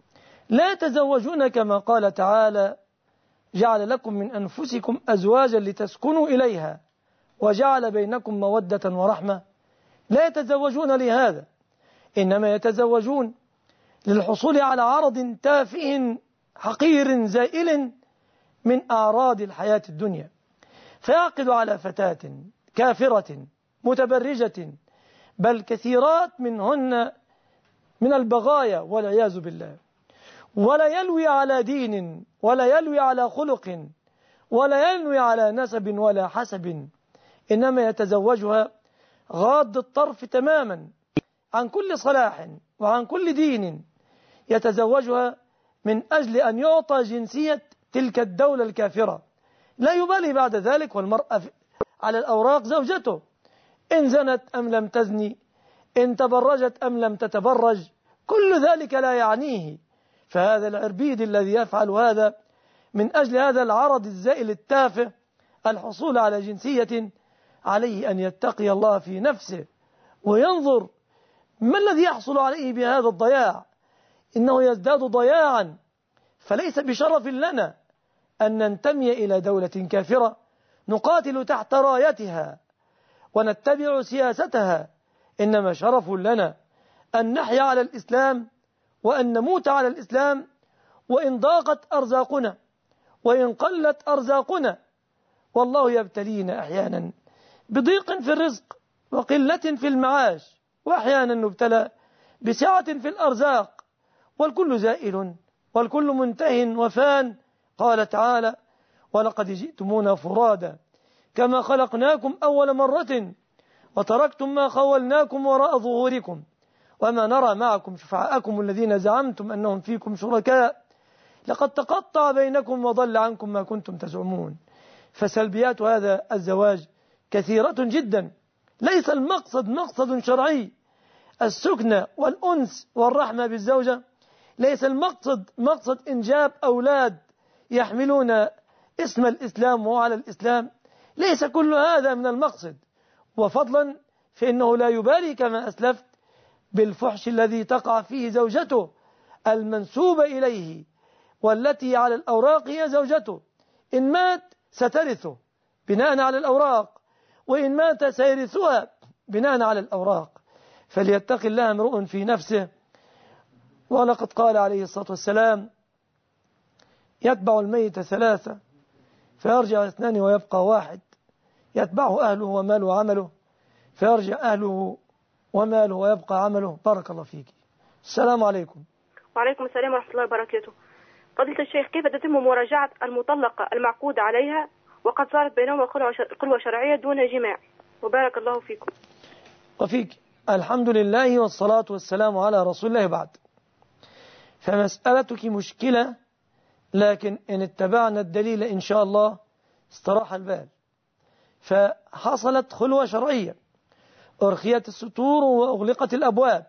لا يتزوجون كما قال تعالى: جعل لكم من أنفسكم أزواجا لتسكنوا إليها وجعل بينكم مودة ورحمة. لا يتزوجون لهذا، إنما يتزوجون للحصول على عرض تافه حقير زائل من أعراض الحياة الدنيا، فيعقد على فتاة كافرة متبرجة، بل كثيرات منهن من البغايا والعياذ بالله، ولا يلوي على دين ولا يلوي على خلق ولا يلوي على نسب ولا حسب، إنما يتزوجها غاض الطرف تماما عن كل صلاح وعن كل دين، يتزوجها من أجل أن يعطى جنسية تلك الدولة الكافرة، لا يبالي بعد ذلك، والمرأة على الأوراق زوجته، إن زنت أم لم تزني، إن تبرجت أم لم تتبرج، كل ذلك لا يعنيه. فهذا العربيد الذي يفعل هذا من أجل هذا العرض الزائل التافه، الحصول على جنسية، عليه أن يتقي الله في نفسه وينظر ما الذي يحصل عليه بهذا الضياع. إنه يزداد ضياعا، فليس بشرف لنا أن ننتمي إلى دولة كافرة نقاتل تحت رايتها ونتبع سياستها، إنما شرف لنا أن نحيا على الإسلام وأن نموت على الإسلام، وإن ضاقت أرزاقنا وإن قلت أرزاقنا، والله يبتلينا أحيانا بضيق في الرزق وقلة في المعاش، وأحيانا نبتلى بسعة في الأرزاق، والكل زائل والكل منتهٍ وفان. قال تعالى: ولقد جئتمونا فرادا كما خلقناكم أول مرة وتركتم ما خولناكم وراء ظهوركم وما نرى معكم شفعاءكم الذين زعمتم أنهم فيكم شركاء لقد تقطع بينكم وضل عنكم ما كنتم تزعمون. فسلبيات هذا الزواج كثيرة جدا. ليس المقصد مقصد شرعي، السكنة والأنس والرحمة بالزوجة، ليس المقصد مقصد إنجاب أولاد يحملون اسم الإسلام وعلى الإسلام، ليس كل هذا من المقصد. وفضلا فإنه لا يبالي كما أسلفت بالفحش الذي تقع فيه زوجته المنسوبة إليه والتي على الأوراق هي زوجته، إن مات سترثه بناء على الأوراق، وإن مات سيرثها بناء على الأوراق. فليتقي الله امرؤ في نفسه. ولقد قال عليه الصلاة والسلام: يتبع الميت ثلاثة فيرجع اثنان ويبقى واحد، يتبعه أهله وماله وعمله، فيرجع أهله وماله ويبقى عمله. بارك الله فيك. السلام عليكم. وعليكم السلام ورحمة الله وبركاته. فضيلة الشيخ، كيف تتم مراجعة المطلقة المعقود عليها وقد صارت بينهما خلوة شرعية دون جماع؟ وبارك الله فيكم. وفيك. الحمد لله والصلاة والسلام على رسول الله بعد. فمسألتك مشكلة، لكن إن اتبعنا الدليل إن شاء الله استراح البال. فحصلت خلوة شرعية، أرخيت الستور وأغلقت الأبواب،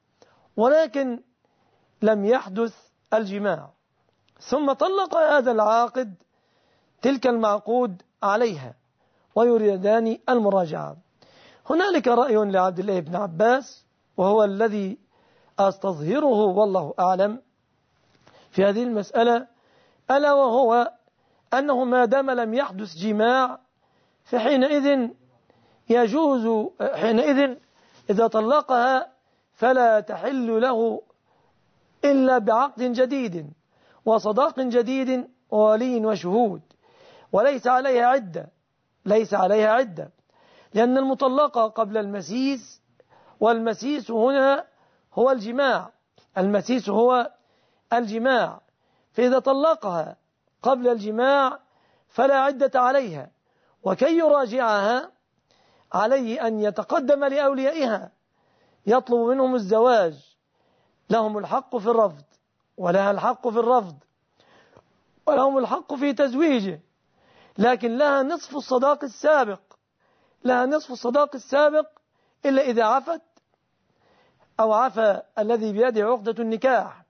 ولكن لم يحدث الجماع، ثم طلق هذا العاقد تلك المعقود عليها ويريدان المراجعة. هنالك رأي لعبد الله بن عباس، وهو الذي أستظهره والله أعلم في هذه المسألة، ألا وهو أنه ما دام لم يحدث جماع فحينئذ يجوز، حينئذ إذا طلقها فلا تحل له إلا بعقد جديد وصداق جديد وولي وشهود، وليس عليها عدة، ليس عليها عدة، لأن المطلقة قبل المسيس، والمسيس هنا هو الجماع، المسيس هو الجماع، فإذا طلقها قبل الجماع فلا عدة عليها، وكي يراجعها عليه أن يتقدم لأوليائها يطلب منهم الزواج، لهم الحق في الرفض ولها الحق في الرفض ولهم الحق في تزويجه، لكن لها نصف الصداق السابق، لها نصف الصداق السابق إلا إذا عفت أو عفى الذي بيده عقدة النكاح.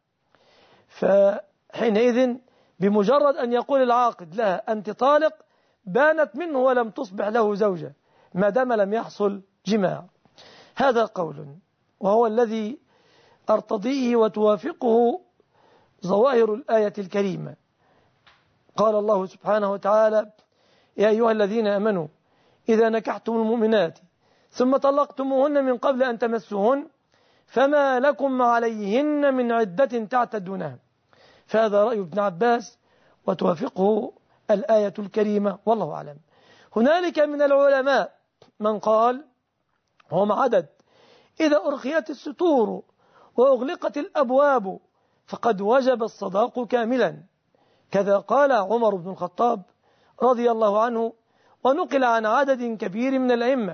فحينئذ بمجرد أن يقول العاقد لها أنت طالق بانت منه ولم تصبح له زوجة ما دام لم يحصل جماع. هذا قول وهو الذي أرتضيه وتوافقه ظواهر الآية الكريمة. قال الله سبحانه وتعالى يا أيها الذين آمنوا إذا نكحتم المؤمنات ثم طلقتموهن من قبل أن تمسوهن فما لكم عليهن من عدة تعتدونها. فهذا رأي ابن عباس وتوافقه الآية الكريمة والله أعلم. هنالك من العلماء من قال هم عدد إذا أرخيت الستور وأغلقت الأبواب فقد وجب الصداق كاملا، كذا قال عمر بن الخطاب رضي الله عنه، ونقل عن عدد كبير من الأئمة،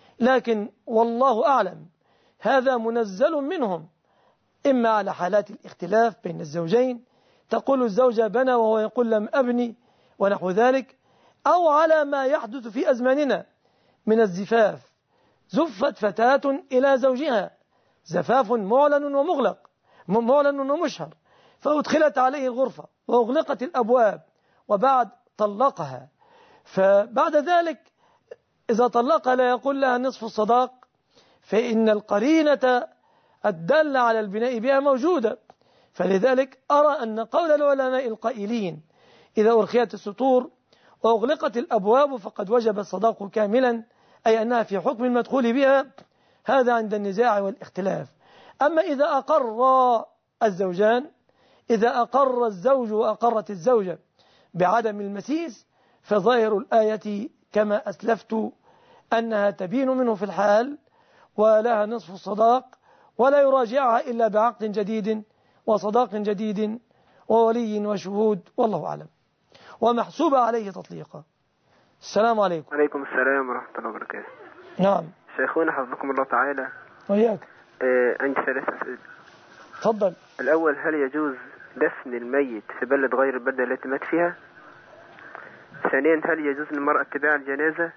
لكن والله أعلم هذا منزل منهم إما على حالات الاختلاف بين الزوجين، تقول الزوجة بنى وهو يقول لم أبني ونحو ذلك، أو على ما يحدث في أزماننا من الزفاف، زفت فتاة إلى زوجها زفاف معلن ومغلق معلن ومشهر، فأدخلت عليه الغرفة وأغلقت الأبواب وبعد طلقها، فبعد ذلك إذا طلقها لا يقول لها نصف الصداق، فإن القرينة الدالة على البناء بها موجودة. فلذلك أرى أن قول العلماء القائلين إذا أرخيت السطور وأغلقت الأبواب فقد وجب الصداق كاملا، أي أنها في حكم المدخول بها، هذا عند النزاع والاختلاف. أما إذا أقر الزوجان، إذا أقر الزوج وأقرت الزوجة بعدم المسيس، فظاهر الآية كما أسلفت أنها تبين منه في الحال ولها نصف الصداق، ولا يراجعها إلا بعقد جديد وصداق جديد وولي وشهود والله أعلم، ومحسوب عليه تطليقا. السلام عليكم. عليكم السلام ورحمة الله وبركاته. نعم شيخونا حفظكم الله تعالى. وياك. آه عندي ثلاث أسئلة. تفضل. الأول، هل يجوز دفن الميت في بلد غير البلدة التي مات فيها؟ ثانيا، هل يجوز للمرأة اتباع الجنازة؟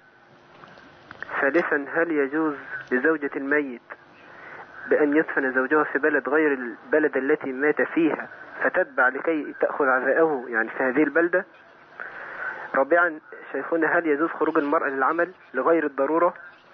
ثالثا، هل يجوز لزوجة الميت بأن يدفن زوجها في بلد غير البلد التي مات فيها فتتبع لكي تأخذ عزاءه يعني في هذه البلدة؟ رابعا شيخونا، هل يجوز خروج المرأة للعمل لغير الضرورة؟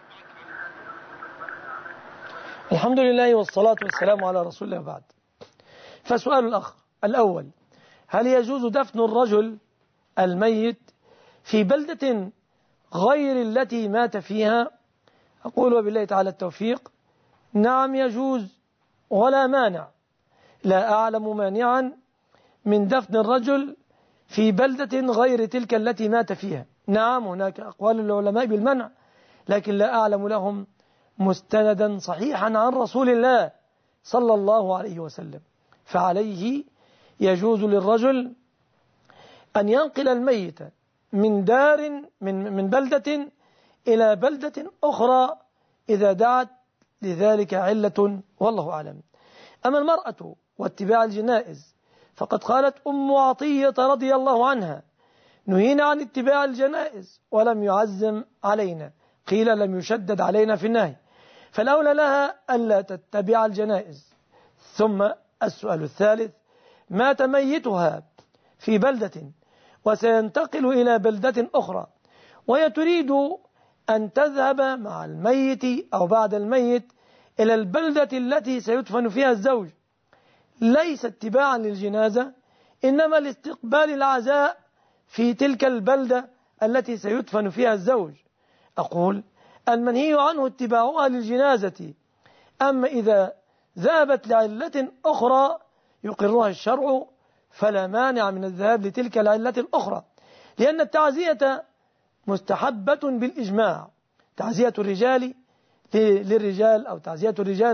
الحمد لله والصلاة والسلام على رسول الله بعد. فسؤال الأخ الأول، هل يجوز دفن الرجل الميت في بلدة غير التي مات فيها؟ أقول وبالله تعالى التوفيق، نعم يجوز ولا مانع، لا أعلم مانعا من دفن الرجل في بلدة غير تلك التي مات فيها. نعم هناك أقوال العلماء بالمنع، لكن لا أعلم لهم مستندا صحيحا عن رسول الله صلى الله عليه وسلم. فعليه يجوز للرجل أن ينقل الميت من دار من من بلدة إلى بلدة أخرى إذا دعت لذلك علة والله أعلم. أما المرأة واتباع الجنائز فقد قالت أم عطية رضي الله عنها نهينا عن اتباع الجنائز ولم يعزم علينا، قيل لم يشدد علينا في النهي، فالأولى لها ألا تتبع الجنائز. ثم السؤال الثالث، مات ميتها في بلدة وسينتقل إلى بلدة أخرى وهي تريد أن تذهب مع الميت أو بعد الميت إلى البلدة التي سيدفن فيها الزوج، ليس اتباعا للجنازة إنما لاستقبال العزاء في تلك البلدة التي سيدفن فيها الزوج. أقول المنهي عنه اتباعها للجنازة، أما إذا ذهبت لعلة أخرى يقرها الشرع فلا مانع من الذهاب لتلك العلة الأخرى، لأن التعزية مستحبة بالإجماع، تعزية الرجال للرجال أو تعزية الرجال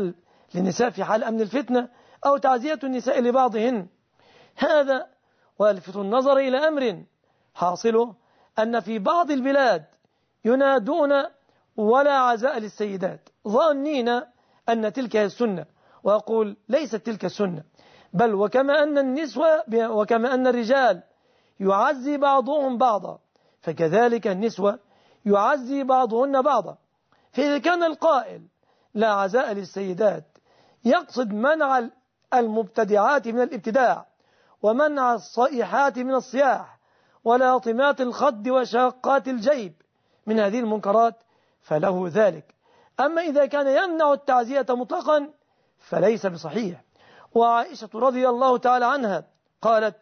للنساء في حال أمن الفتنة أو تعزية النساء لبعضهن. هذا والفت النظر إلى أمر حاصله أن في بعض البلاد ينادون ولا عزاء للسيدات ظانين أن تلك هي السنة، وأقول ليست تلك السنة، بل وكما أن النسوة وكما أن الرجال يعزي بعضهم بعضا فكذلك النسوة يعزي بعضهن بعضا. فإذا كان القائل لا عزاء للسيدات يقصد منع المبتدعات من الابتداع ومنع الصائحات من الصياح ولاطمات الخد وشاقات الجيب من هذه المنكرات فله ذلك. أما إذا كان يمنع التعزية مطلقا فليس بصحيح. وعائشة رضي الله تعالى عنها قالت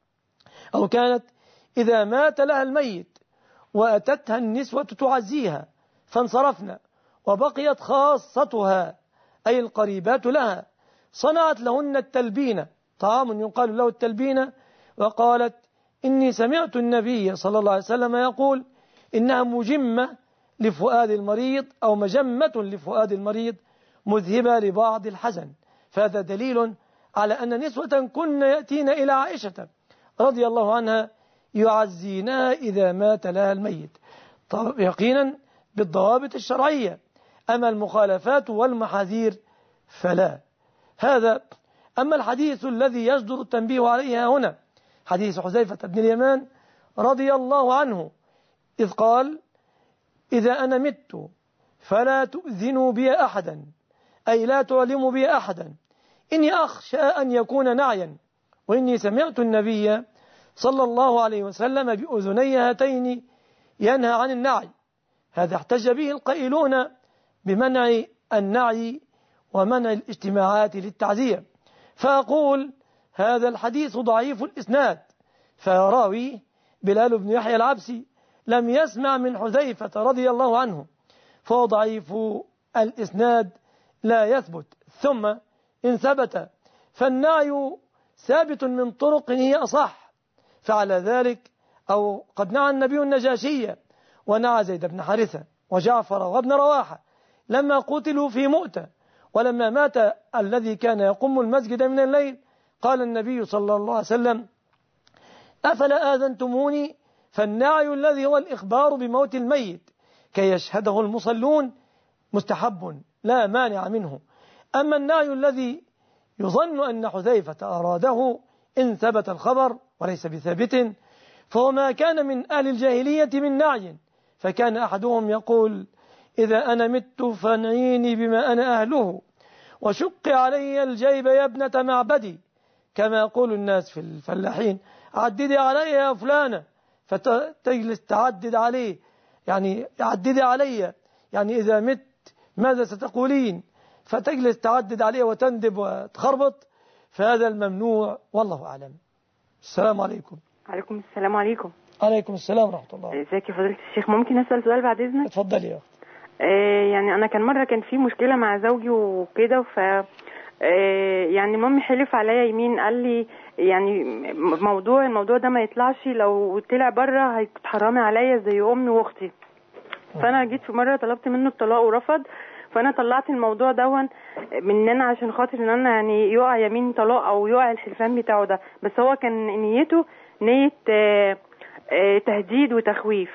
أو كانت إذا مات لها الميت وأتتها النسوة تعزيها فانصرفنا وبقيت خاصتها أي القريبات لها صنعت لهن التلبينة، طعام يقال له التلبينة، وقالت إني سمعت النبي صلى الله عليه وسلم يقول إنها مجمة لفؤاد المريض أو مجمة لفؤاد المريض مذهبة لبعض الحزن. فهذا دليل على أن نسوة كن يأتين إلى عائشة رضي الله عنها يعزينها إذا مات لها الميت يقينا بالضوابط الشرعية. أما المخالفات والمحاذير فلا. هذا. أما الحديث الذي يجدر التنبيه عليها هنا حديث حذيفة بن اليمان رضي الله عنه إذ قال إذا أنا مت فلا تؤذنوا بي أحدا أي لا تعلموا بي أحدا إني أخشى أن يكون نعيا وإني سمعت النبي صلى الله عليه وسلم بأذني هاتين ينهى عن النعي. هذا احتج به القائلون بمنع النعي ومنع الاجتماعات للتعزية. فأقول هذا الحديث ضعيف الإسناد، فراوي بلال بن يحيى العبسي لم يسمع من حذيفة رضي الله عنه فهو ضعيف الإسناد لا يثبت. ثم إن ثبت فالنعي ثابت من طرق هي أصح، فعلى ذلك أو قد نعى النبي النجاشية ونعى زيد بن حارثة وجعفر وابن رواحة لما قتلوا في مؤتة، ولما مات الذي كان يقوم المسجد من الليل قال النبي صلى الله عليه وسلم أفلا آذنتموني؟ فالنعي الذي هو الإخبار بموت الميت كي يشهده المصلون مستحب لا مانع منه. أما النعي الذي يظن أن حذيفة أراده إن ثبت الخبر وليس بثابت فهو ما كان من أهل الجاهلية من نعي، فكان أحدهم يقول إذا أنا مت فانعيني بما أنا أهله وشق علي الجيب يا ابنة معبدي، كما يقول الناس في الفلاحين عددي علي يا فلانة، فتجلس تعدد عليه يعني عددي علي يعني إذا مت ماذا ستقولين، فتجلس تعدد عليه وتندب وتخربط، فهذا الممنوع والله أعلم. السلام عليكم. عليكم السلام. عليكم عليكم السلام ورحمة الله. ازيك يا فضيلة الشيخ؟ ممكن أسأل سؤال بعد إذنك؟ اتفضلي يا أخي. آه يعني أنا كان مرة كان في مشكلة مع زوجي وكده، ف آه يعني مامي حلف عليا يمين قال لي يعني موضوع الموضوع ده ما يطلعش، لو طلع بره هيتحرمي عليا زي أمي وأختي. فأنا جيت في مرة طلبت منه الطلاق ورفض، فأنا طلعت الموضوع دون مننا عشان خاطر إن أنا يعني يقع يمين طلاق أو يقع الحلفان بتاعه ده، بس هو كان نيته نية آه آه تهديد وتخويف.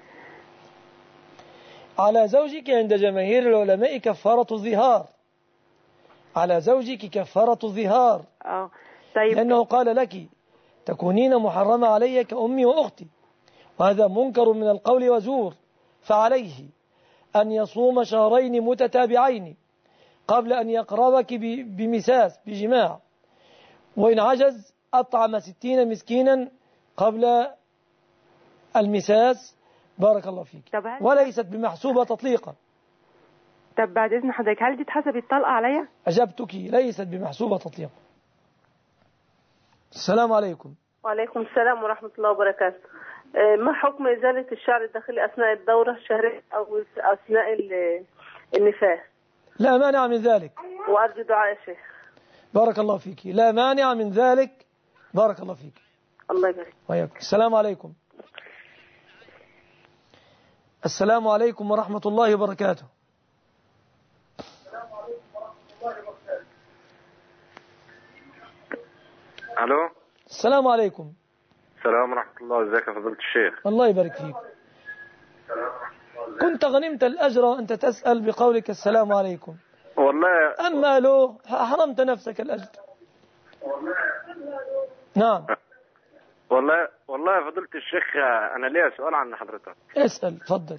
على زوجك عند جماهير العلماء كفارة الظهار، على زوجك كفارة الظهار. اه طيب. لأنه قال لك تكونين محرمة علي كأمي وأختي، وهذا منكر من القول وزور، فعليه أن يصوم شهرين متتابعين قبل أن يقربك بمساس بجماع، وإن عجز أطعم ستين مسكينا قبل المساس بارك الله فيك، وليست بمحسوبة تطليقا. طب بعد إذن حضرتك هل دي اتحسبت طلقة عليا؟ أجبتك ليست بمحسوبة تطليقا. السلام عليكم. وعليكم السلام ورحمة الله وبركاته. ما حكم إزالة الشعر الداخلي أثناء الدورة الشهرية أو أثناء النفاس؟ لا مانع من ذلك. وأرجو دعاء يا شيخ. بارك الله فيك. لا مانع من ذلك. بارك الله فيك. الله يبارك. وياك. السلام عليكم. السلام عليكم ورحمة الله وبركاته. الو. السلام عليكم. السلام ورحمة الله. ازيك يا فضيلة الشيخ؟ الله يبارك فيك. كنت غنمت الأجر وأنت تسأل بقولك السلام عليكم. والله أما لو حرمت نفسك الأجر. نعم. والله والله يا فضيلة الشيخ أنا ليا سؤال عن حضرتك. اسأل تفضل.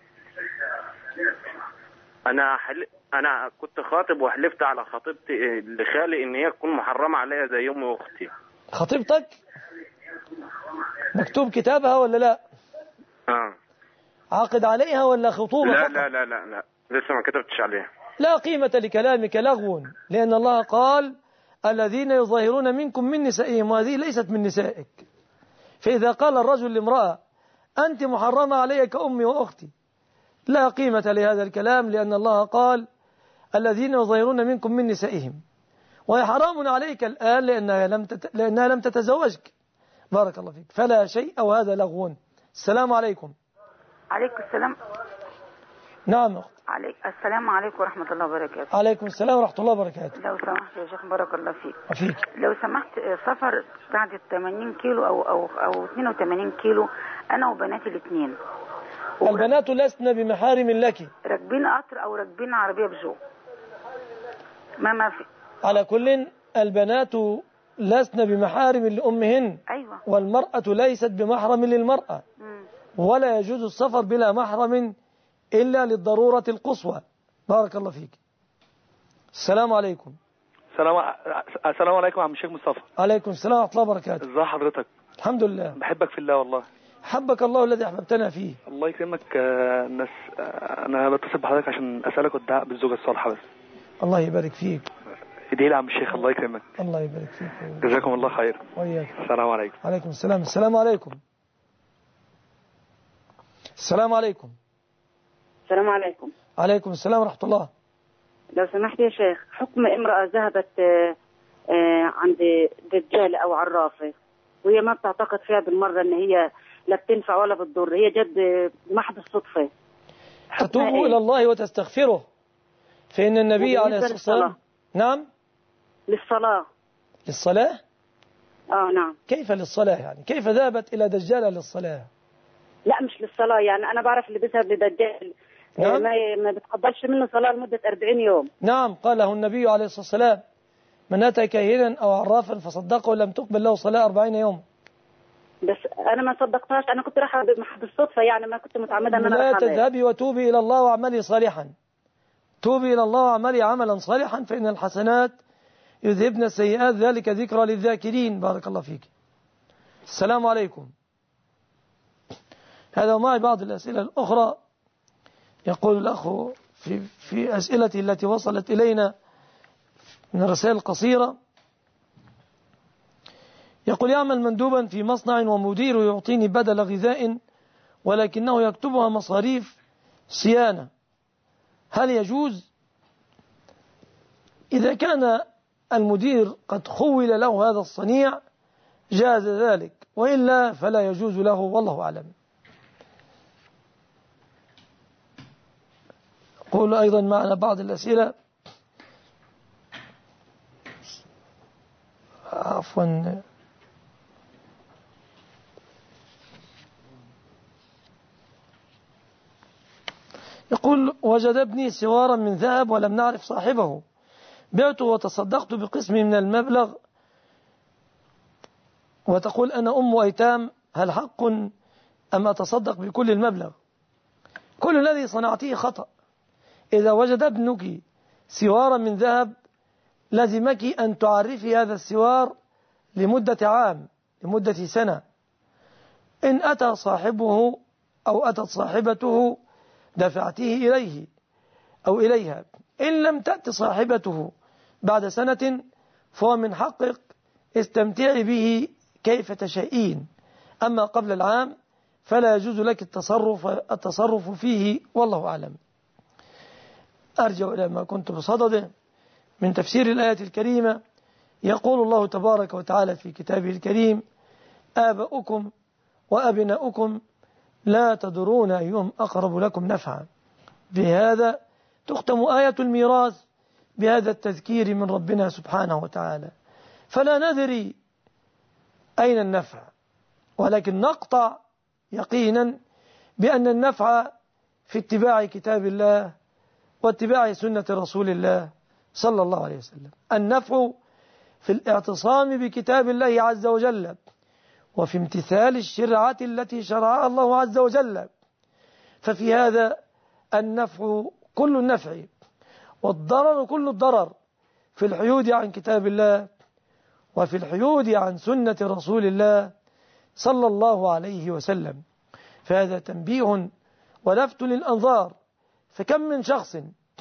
أنا حل... أنا كنت خاطب وحلفت على خطيبتي لخالي إن هي تكون محرمة عليا زي أمي وأختي. خطيبتك؟ مكتوب كتابها ولا لا؟ آه. عاقد عليها ولا خطوبة؟ لا فقط؟ لا لا لا لا لسه ما كتبتش عليها. لا قيمة لكلامك، لغو، لأن الله قال الذين يظاهرون منكم من نسائهم، وهذه ليست من نسائك. فإذا قال الرجل لامرأة أنت محرمة علي كأمي وأختي، لا قيمة لهذا الكلام، لأن الله قال الذين يظاهرون منكم من نسائهم، وهي حرام عليك الآن لأنها لم تت... لأنها لم تتزوجك. بارك الله فيك. فلا شيء أو هذا لغو. السلام عليكم. عليكم السلام. نعم. عليك السلام عليكم ورحمة الله وبركاته. عليكم السلام ورحمة الله وبركاته. لو سمحت يا شيخ بارك الله فيك. أفيك. لو سمحت سفر بعد ثمانين كيلو أو أو أو اثنين وثمانين كيلو أنا وبناتي الاثنين. البنات لسن بمحارم لك. راكبين قطر أو راكبين عربية بجو. ما ما في. على كل البنات لسن بمحارم لأمهن. أيوة. والمرأة ليست بمحرم للمرأة. م. ولا يجوز السفر بلا محرم إلا للضرورة القصوى. بارك الله فيك. السلام عليكم. السلام السلام عليكم عم الشيخ مصطفى. عليكم السلام ورحمة الله وبركاته. ازي حضرتك؟ الحمد لله. بحبك في الله والله. حبك الله الذي أحببتنا فيه. الله يكرمك. الناس أنا بتصل بحضرتك عشان أسألك الدعاء بالزوجة الصالحة بس. الله يبارك فيك. ادعي لي عم الشيخ الله يكرمك. الله يبارك فيك. جزاكم الله خير. وإياك. السلام عليكم. عليكم السلام. السلام عليكم. السلام عليكم. السلام عليكم. عليكم السلام ورحمة الله. لو سمحت يا شيخ، حكم امرأة ذهبت عند دجال أو عرافة وهي ما بتعتقد فيها بالمرة أن هي لا بتنفع ولا بتضر، هي جد محض الصدفة، تتوب إيه؟ إلى الله وتستغفره، فإن النبي عليه الصلاة والسلام. نعم. للصلاة. للصلاة؟ آه نعم. كيف للصلاة يعني؟ كيف ذهبت إلى دجال للصلاة؟ لا مش للصلاة، يعني أنا بعرف اللي بيذهب لدجال نعم. ما ما بتقبلش منه صلاة لمدة أربعين يوم. نعم قاله النبي عليه الصلاة والسلام من أتى كاهنا أو عرافا فصدقه لم تقبل له صلاة أربعين يوم. بس أنا ما صدقتهاش، أنا كنت رايحة بالصدفة، يعني ما كنت متعمدة أن أنا لا تذهبي وتوبي إلى الله واعملي صالحا. توبي إلى الله واعملي عملا صالحا فإن الحسنات يذهبن السيئات ذلك ذكرى للذاكرين. بارك الله فيك. السلام عليكم. هذا معي بعض الأسئلة الأخرى. يقول الأخ في, في أسئلتي التي وصلت إلينا من الرسائل القصيرة، يقول يعمل مندوبا في مصنع ومديره يعطيني بدل غذاء ولكنه يكتبها مصاريف صيانة، هل يجوز؟ إذا كان المدير قد خول له هذا الصنيع جاز ذلك، وإلا فلا يجوز له، والله أعلم. يقول أيضا معنا بعض الأسئلة، عفوا يقول وجد ابني سوارا من ذهب ولم نعرف صاحبه، بعته وتصدقت بقسم من المبلغ، وتقول أنا أم أيتام، هل حق أم أتصدق بكل المبلغ؟ كل الذي صنعته خطأ. إذا وجد ابنك سوارا من ذهب لازمك أن تعرفي هذا السوار لمدة عام، لمدة سنة. إن أتى صاحبه أو أتت صاحبته دفعته إليه أو إليها. إن لم تأت صاحبته بعد سنة فهو من حقك استمتعي به كيف تشائين، أما قبل العام فلا يجوز لك التصرف, التصرف فيه، والله أعلم. أرجع إلى ما كنت بصدده من تفسير الآية الكريمة. يقول الله تبارك وتعالى في كتابه الكريم آباؤكم وأبناؤكم لا تدرون أيهم أقرب لكم نفعا. بهذا تختم آية الميراث بهذا التذكير من ربنا سبحانه وتعالى. فلا ندري أين النفع، ولكن نقطع يقينا بأن النفع في اتباع كتاب الله واتباع سنة رسول الله صلى الله عليه وسلم. النفع في الاعتصام بكتاب الله عز وجل وفي امتثال الشرعة التي شرعها الله عز وجل، ففي هذا النفع كل النفع والضرر كل الضرر في الحيود عن كتاب الله وفي الحيود عن سنة رسول الله صلى الله عليه وسلم. فهذا تنبيه ولفت للأنظار. فكم من شخص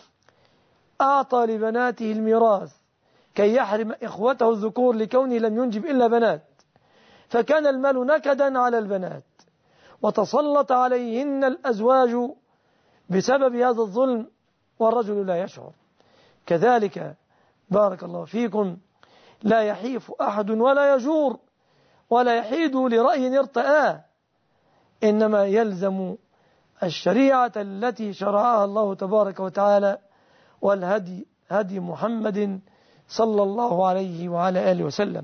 أعطى لبناته الميراث كي يحرم إخوته الذكور لكونه لم ينجب إلا بنات، فكان المال نكدا على البنات وتسلط عليهن الأزواج بسبب هذا الظلم والرجل لا يشعر. كذلك بارك الله فيكم لا يحيف أحد ولا يجور ولا يحيد لرأي ارتآه، إنما يلزم الشريعة التي شرعها الله تبارك وتعالى والهدي هدي محمد صلى الله عليه وعلى آله وسلم.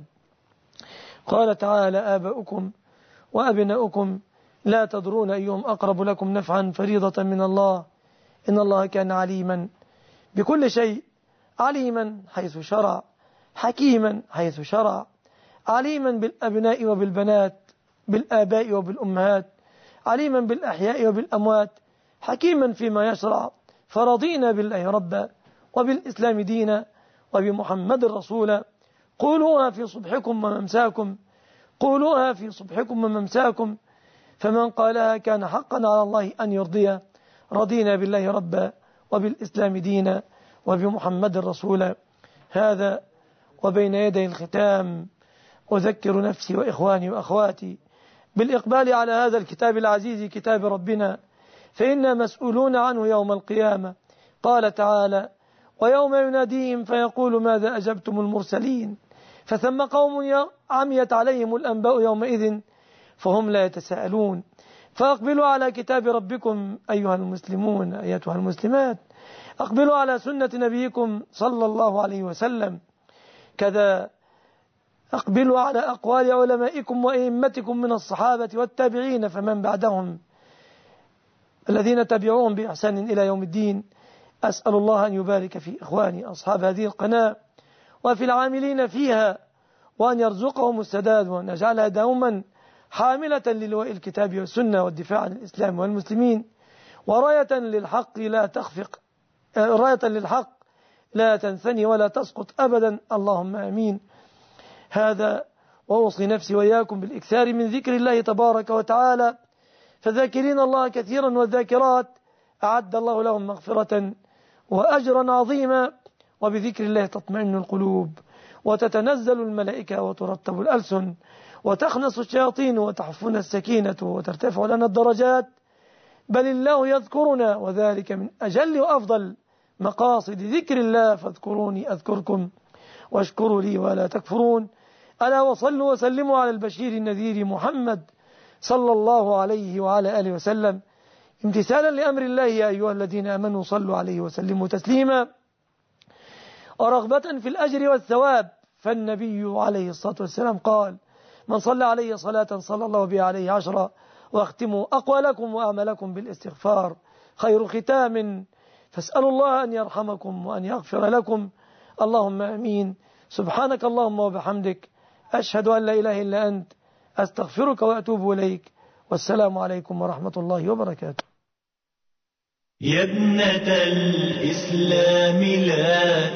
قال تعالى: آباؤكم وأبناؤكم لا تدرون أيهم أقرب لكم نفعا فريضة من الله إن الله كان عليما بكل شيء، عليما حيث شرع، حكيما حيث شرع، عليما بالأبناء وبالبنات، بالآباء وبالأمهات، عليما بالأحياء وبالأموات، حكيما فيما يشرع. فرضينا بالله ربا وبالإسلام دينا وبمحمد رسولا. قولوها في صبحكم وممساكم، قولوها في صبحكم وممساكم، فمن قالها كان حقا على الله أن يرضيه. رضينا بالله ربا وبالإسلام دينا وبمحمد رسولا. هذا وبين يدي الختام أذكر نفسي وإخواني وأخواتي بالإقبال على هذا الكتاب العزيز كتاب ربنا، فإنا مسؤولون عنه يوم القيامة. قال تعالى: ويوم يناديهم فيقول ماذا أجبتم المرسلين، فثم قوم عميت عليهم الأنباء يومئذ فهم لا يتساءلون. فأقبلوا على كتاب ربكم أيها المسلمون أيتها المسلمات، أقبلوا على سنة نبيكم صلى الله عليه وسلم، كذا أقبلوا على أقوال علمائكم وأئمتكم من الصحابة والتابعين فمن بعدهم الذين تبعوهم بإحسان إلى يوم الدين. أسأل الله أن يبارك في إخواني أصحاب هذه القناة وفي العاملين فيها، وأن يرزقهم السداد، وأن يجعلها دوما حاملة للواء الكتاب والسنة والدفاع عن الإسلام والمسلمين، وراية للحق لا تخفق، راية للحق لا تنثني ولا تسقط أبدا، اللهم آمين. هذا وأوصي نفسي وإياكم بالإكثار من ذكر الله تبارك وتعالى، فذاكرين الله كثيرا والذاكرات أعد الله لهم مغفرة وأجرا عظيما. وبذكر الله تطمئن القلوب وتتنزل الملائكة وترتب الألسن وتخنس الشياطين وتحفنا السكينة وترتفع لنا الدرجات، بل الله يذكرنا، وذلك من أجل وأفضل مقاصد ذكر الله. فاذكروني أذكركم واشكروا لي ولا تكفرون. ألا وصلوا وسلموا على البشير النذير محمد صلى الله عليه وعلى آله وسلم، امتثالا لأمر الله يا أيها الذين آمنوا صلوا عليه وسلموا تسليما، ورغبة في الأجر والثواب. فالنبي عليه الصلاة والسلام قال: من صلى عليه صلاة صلى الله بها عليه عشرة. واختموا أقوالكم وأعمالكم بالاستغفار خير ختام، فاسألوا الله أن يرحمكم وأن يغفر لكم، اللهم آمين. سبحانك اللهم وبحمدك، أشهد أن لا إله إلا أنت، أستغفرك وأتوب إليك، والسلام عليكم ورحمة الله وبركاته. يا ابنة الإسلام لا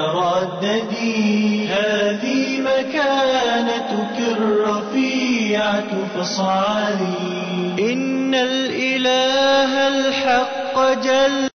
تترددي، هذه مكانتك الرفيعة فاصعدي، إن الإله الحق جل